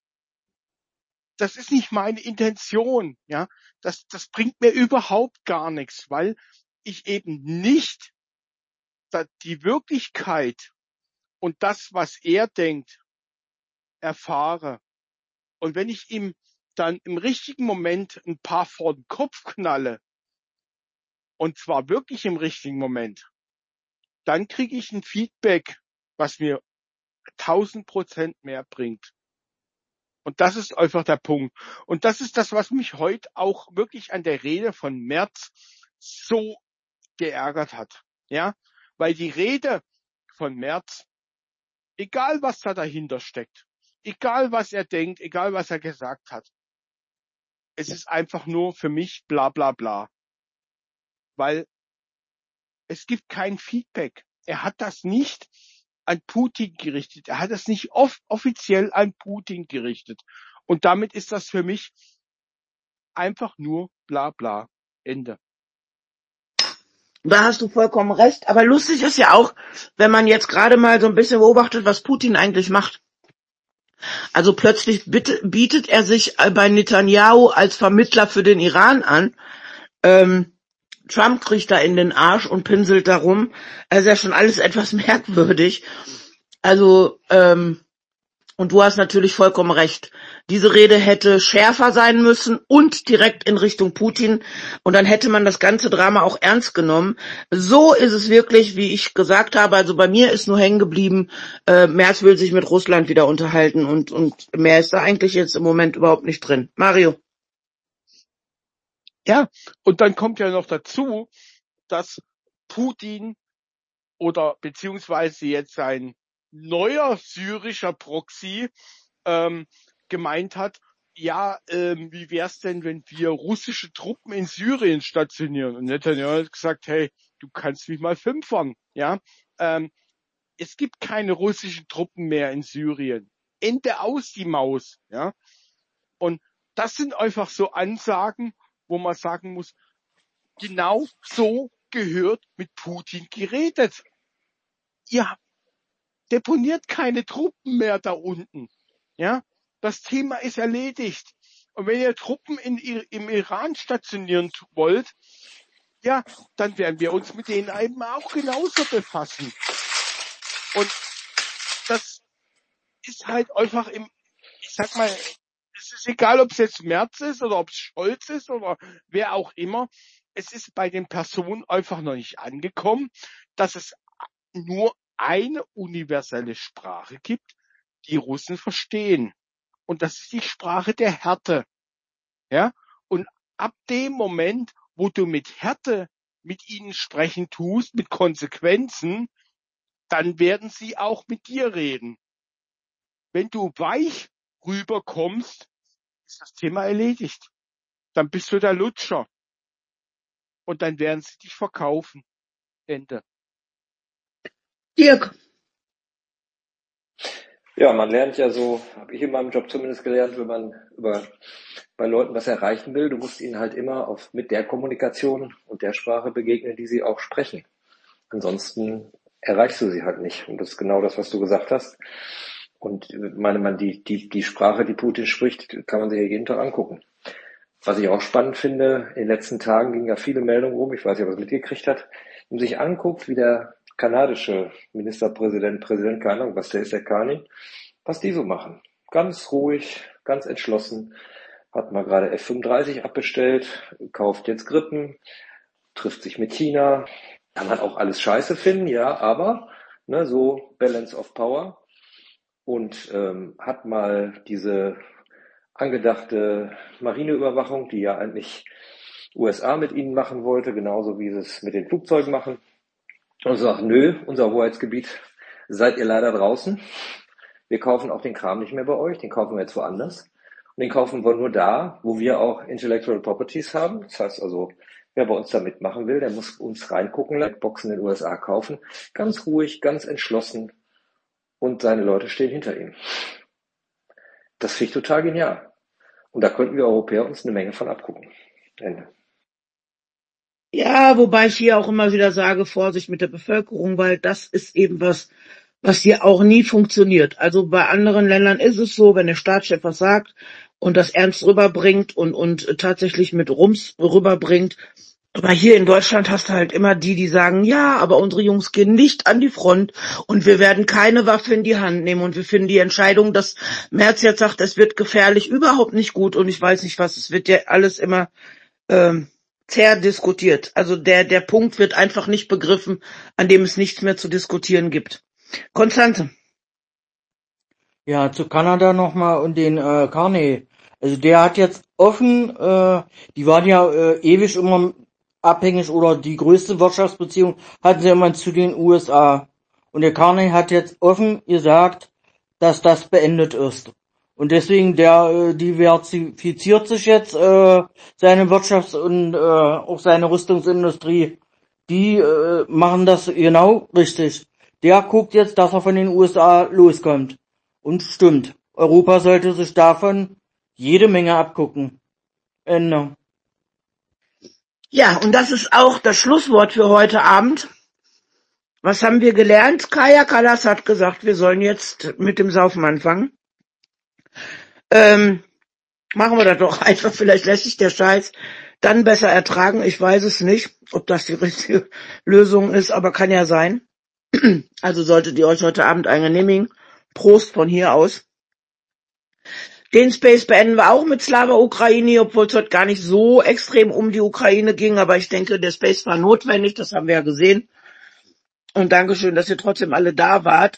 [SPEAKER 3] Das ist nicht meine Intention, ja. Das das bringt mir überhaupt gar nichts, weil ich eben nicht da die Wirklichkeit und das, was er denkt, erfahre. Und wenn ich ihm dann im richtigen Moment ein paar vor den Kopf knalle, und zwar wirklich im richtigen Moment, dann kriege ich ein Feedback, was mir tausend Prozent mehr bringt. Und das ist einfach der Punkt. Und das ist das, was mich heute auch wirklich an der Rede von Merz so geärgert hat. Ja, weil die Rede von Merz, egal was da dahinter steckt, egal was er denkt, egal was er gesagt hat, es ist einfach nur für mich bla bla bla. Weil es gibt kein Feedback. Er hat das nicht an Putin gerichtet. Er hat das nicht off- offiziell an Putin gerichtet. Und damit ist das für mich einfach nur bla bla. Ende.
[SPEAKER 1] Da hast du vollkommen recht. Aber lustig ist ja auch, wenn man jetzt gerade mal so ein bisschen beobachtet, was Putin eigentlich macht. Also plötzlich bitte, bietet er sich bei Netanyahu als Vermittler für den Iran an. Ähm, Trump kriegt da in den Arsch und pinselt da rum. Also ja schon alles etwas merkwürdig. Also, ähm, und du hast natürlich vollkommen recht. Diese Rede hätte schärfer sein müssen und direkt in Richtung Putin. Und dann hätte man das ganze Drama auch ernst genommen. So ist es wirklich, wie ich gesagt habe. Also bei mir ist nur hängen geblieben, äh, Merz will sich mit Russland wieder unterhalten. Und, und mehr ist da eigentlich jetzt im Moment überhaupt nicht drin. Mario.
[SPEAKER 3] Ja, und dann kommt ja noch dazu, dass Putin oder beziehungsweise jetzt sein neuer syrischer Proxy ähm, gemeint hat, ja, ähm, wie wär's denn, wenn wir russische Truppen in Syrien stationieren? Und Netanyahu hat gesagt, hey, du kannst mich mal fünfern, ja. Ähm, es gibt keine russischen Truppen mehr in Syrien. Ende aus die Maus, ja. Und das sind einfach so Ansagen, wo man sagen muss, genau so gehört mit Putin geredet. Ihr deponiert keine Truppen mehr da unten. Ja, das Thema ist erledigt. Und wenn ihr Truppen in, im Iran stationieren wollt, ja, dann werden wir uns mit denen eben auch genauso befassen. Und das ist halt einfach im, ich sag mal, es ist egal, ob es jetzt Merz ist oder ob es Scholz ist oder wer auch immer. Es ist bei den Personen einfach noch nicht angekommen, dass es nur eine universelle Sprache gibt, die Russen verstehen. Und das ist die Sprache der Härte. Ja? Und ab dem Moment, wo du mit Härte mit ihnen sprechen tust, mit Konsequenzen, dann werden sie auch mit dir reden. Wenn du weich rüberkommst, ist das Thema erledigt. Dann bist du der Lutscher. Und dann werden sie dich verkaufen. Ende.
[SPEAKER 1] Dirk.
[SPEAKER 7] Ja, man lernt ja so, habe ich in meinem Job zumindest gelernt, wenn man über bei Leuten was erreichen will, du musst ihnen halt immer auf mit der Kommunikation und der Sprache begegnen, die sie auch sprechen. Ansonsten erreichst du sie halt nicht. Und das ist genau das, was du gesagt hast.
[SPEAKER 9] Und meine man die die die Sprache, die Putin spricht, kann man sich ja jeden Tag angucken. Was ich auch spannend finde, in den letzten Tagen gingen ja viele Meldungen rum, ich weiß nicht, ob er es mitgekriegt hat, wenn man sich anguckt, wie der kanadische Ministerpräsident, Präsident, keine Ahnung, was der ist, der Carney, was die so machen. Ganz ruhig, ganz entschlossen, hat mal gerade F fünfunddreißig abbestellt, kauft jetzt Grippen, trifft sich mit China. Kann man auch alles scheiße finden, ja, aber ne, so Balance of Power. Und ähm, hat mal diese angedachte Marineüberwachung, die ja eigentlich U S A mit ihnen machen wollte, genauso wie sie es mit den Flugzeugen machen. Und sagt, nö, unser Hoheitsgebiet seid ihr leider draußen. Wir kaufen auch den Kram nicht mehr bei euch, den kaufen wir jetzt woanders. Und den kaufen wir nur da, wo wir auch Intellectual Properties haben. Das heißt also, wer bei uns da mitmachen will, der muss uns reingucken, Boxen in den U S A kaufen. Ganz ruhig, ganz entschlossen. Und seine Leute stehen hinter ihm. Das finde ich total genial. Und da könnten wir Europäer uns eine Menge von abgucken. Ende.
[SPEAKER 1] Ja, wobei ich hier auch immer wieder sage, Vorsicht mit der Bevölkerung, weil das ist eben was, was hier auch nie funktioniert. Also bei anderen Ländern ist es so, wenn der Staatschef was sagt und das ernst rüberbringt und, und tatsächlich mit Rums rüberbringt. Aber hier in Deutschland hast du halt immer die, die sagen, ja, aber unsere Jungs gehen nicht an die Front und wir werden keine Waffe in die Hand nehmen und wir finden die Entscheidung, dass Merz jetzt sagt, es wird gefährlich, überhaupt nicht gut und ich weiß nicht was, es wird ja alles immer ähm, zerdiskutiert. Also der der Punkt wird einfach nicht begriffen, an dem es nichts mehr zu diskutieren gibt. Konstanze.
[SPEAKER 2] Ja, zu Kanada nochmal und den äh, Carney. Also der hat jetzt offen, äh, die waren ja äh, ewig immer abhängig oder die größte Wirtschaftsbeziehung hatten sie immer zu den U S A. Und der Carney hat jetzt offen gesagt, dass das beendet ist. Und deswegen, der äh, diversifiziert sich jetzt äh, seine Wirtschafts- und äh, auch seine Rüstungsindustrie. Die äh, machen das genau richtig. Der guckt jetzt, dass er von den U S A loskommt. Und stimmt, Europa sollte sich davon jede Menge abgucken. Ende.
[SPEAKER 1] Ja, und das ist auch das Schlusswort für heute Abend. Was haben wir gelernt? Kaja Kallas hat gesagt, wir sollen jetzt mit dem Saufen anfangen. Ähm, machen wir das doch einfach. Vielleicht lässt sich der Scheiß dann besser ertragen. Ich weiß es nicht, ob das die richtige Lösung ist, aber kann ja sein. Also solltet ihr euch heute Abend eingenehmigen. Prost von hier aus. Den Space beenden wir auch mit Slava Ukraini, obwohl es heute gar nicht so extrem um die Ukraine ging, aber ich denke, der Space war notwendig, das haben wir ja gesehen. Und Dankeschön, dass ihr trotzdem alle da wart.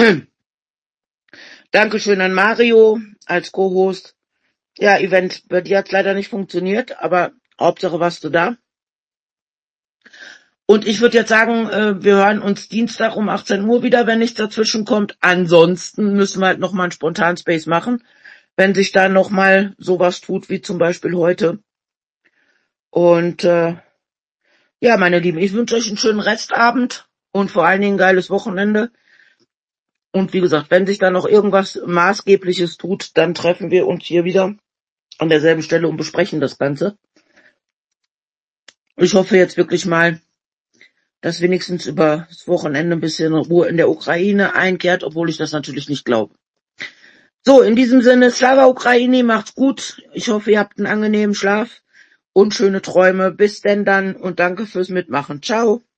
[SPEAKER 1] Dankeschön an Mario als Co-Host. Ja, Event, bei dir hat leider nicht funktioniert, aber Hauptsache warst du da. Und ich würde jetzt sagen, wir hören uns Dienstag um achtzehn Uhr wieder, wenn nichts dazwischen kommt. Ansonsten müssen wir halt nochmal einen Spontan-Space machen, wenn sich da nochmal sowas tut, wie zum Beispiel heute. Und äh, ja, meine Lieben, ich wünsche euch einen schönen Restabend und vor allen Dingen ein geiles Wochenende. Und wie gesagt, wenn sich da noch irgendwas Maßgebliches tut, dann treffen wir uns hier wieder an derselben Stelle und besprechen das Ganze. Ich hoffe jetzt wirklich mal, dass wenigstens über das Wochenende ein bisschen Ruhe in der Ukraine einkehrt, obwohl ich das natürlich nicht glaube. So, in diesem Sinne, Slava Ukraini, macht's gut. Ich hoffe, ihr habt einen angenehmen Schlaf und schöne Träume. Bis denn dann und danke fürs Mitmachen. Ciao.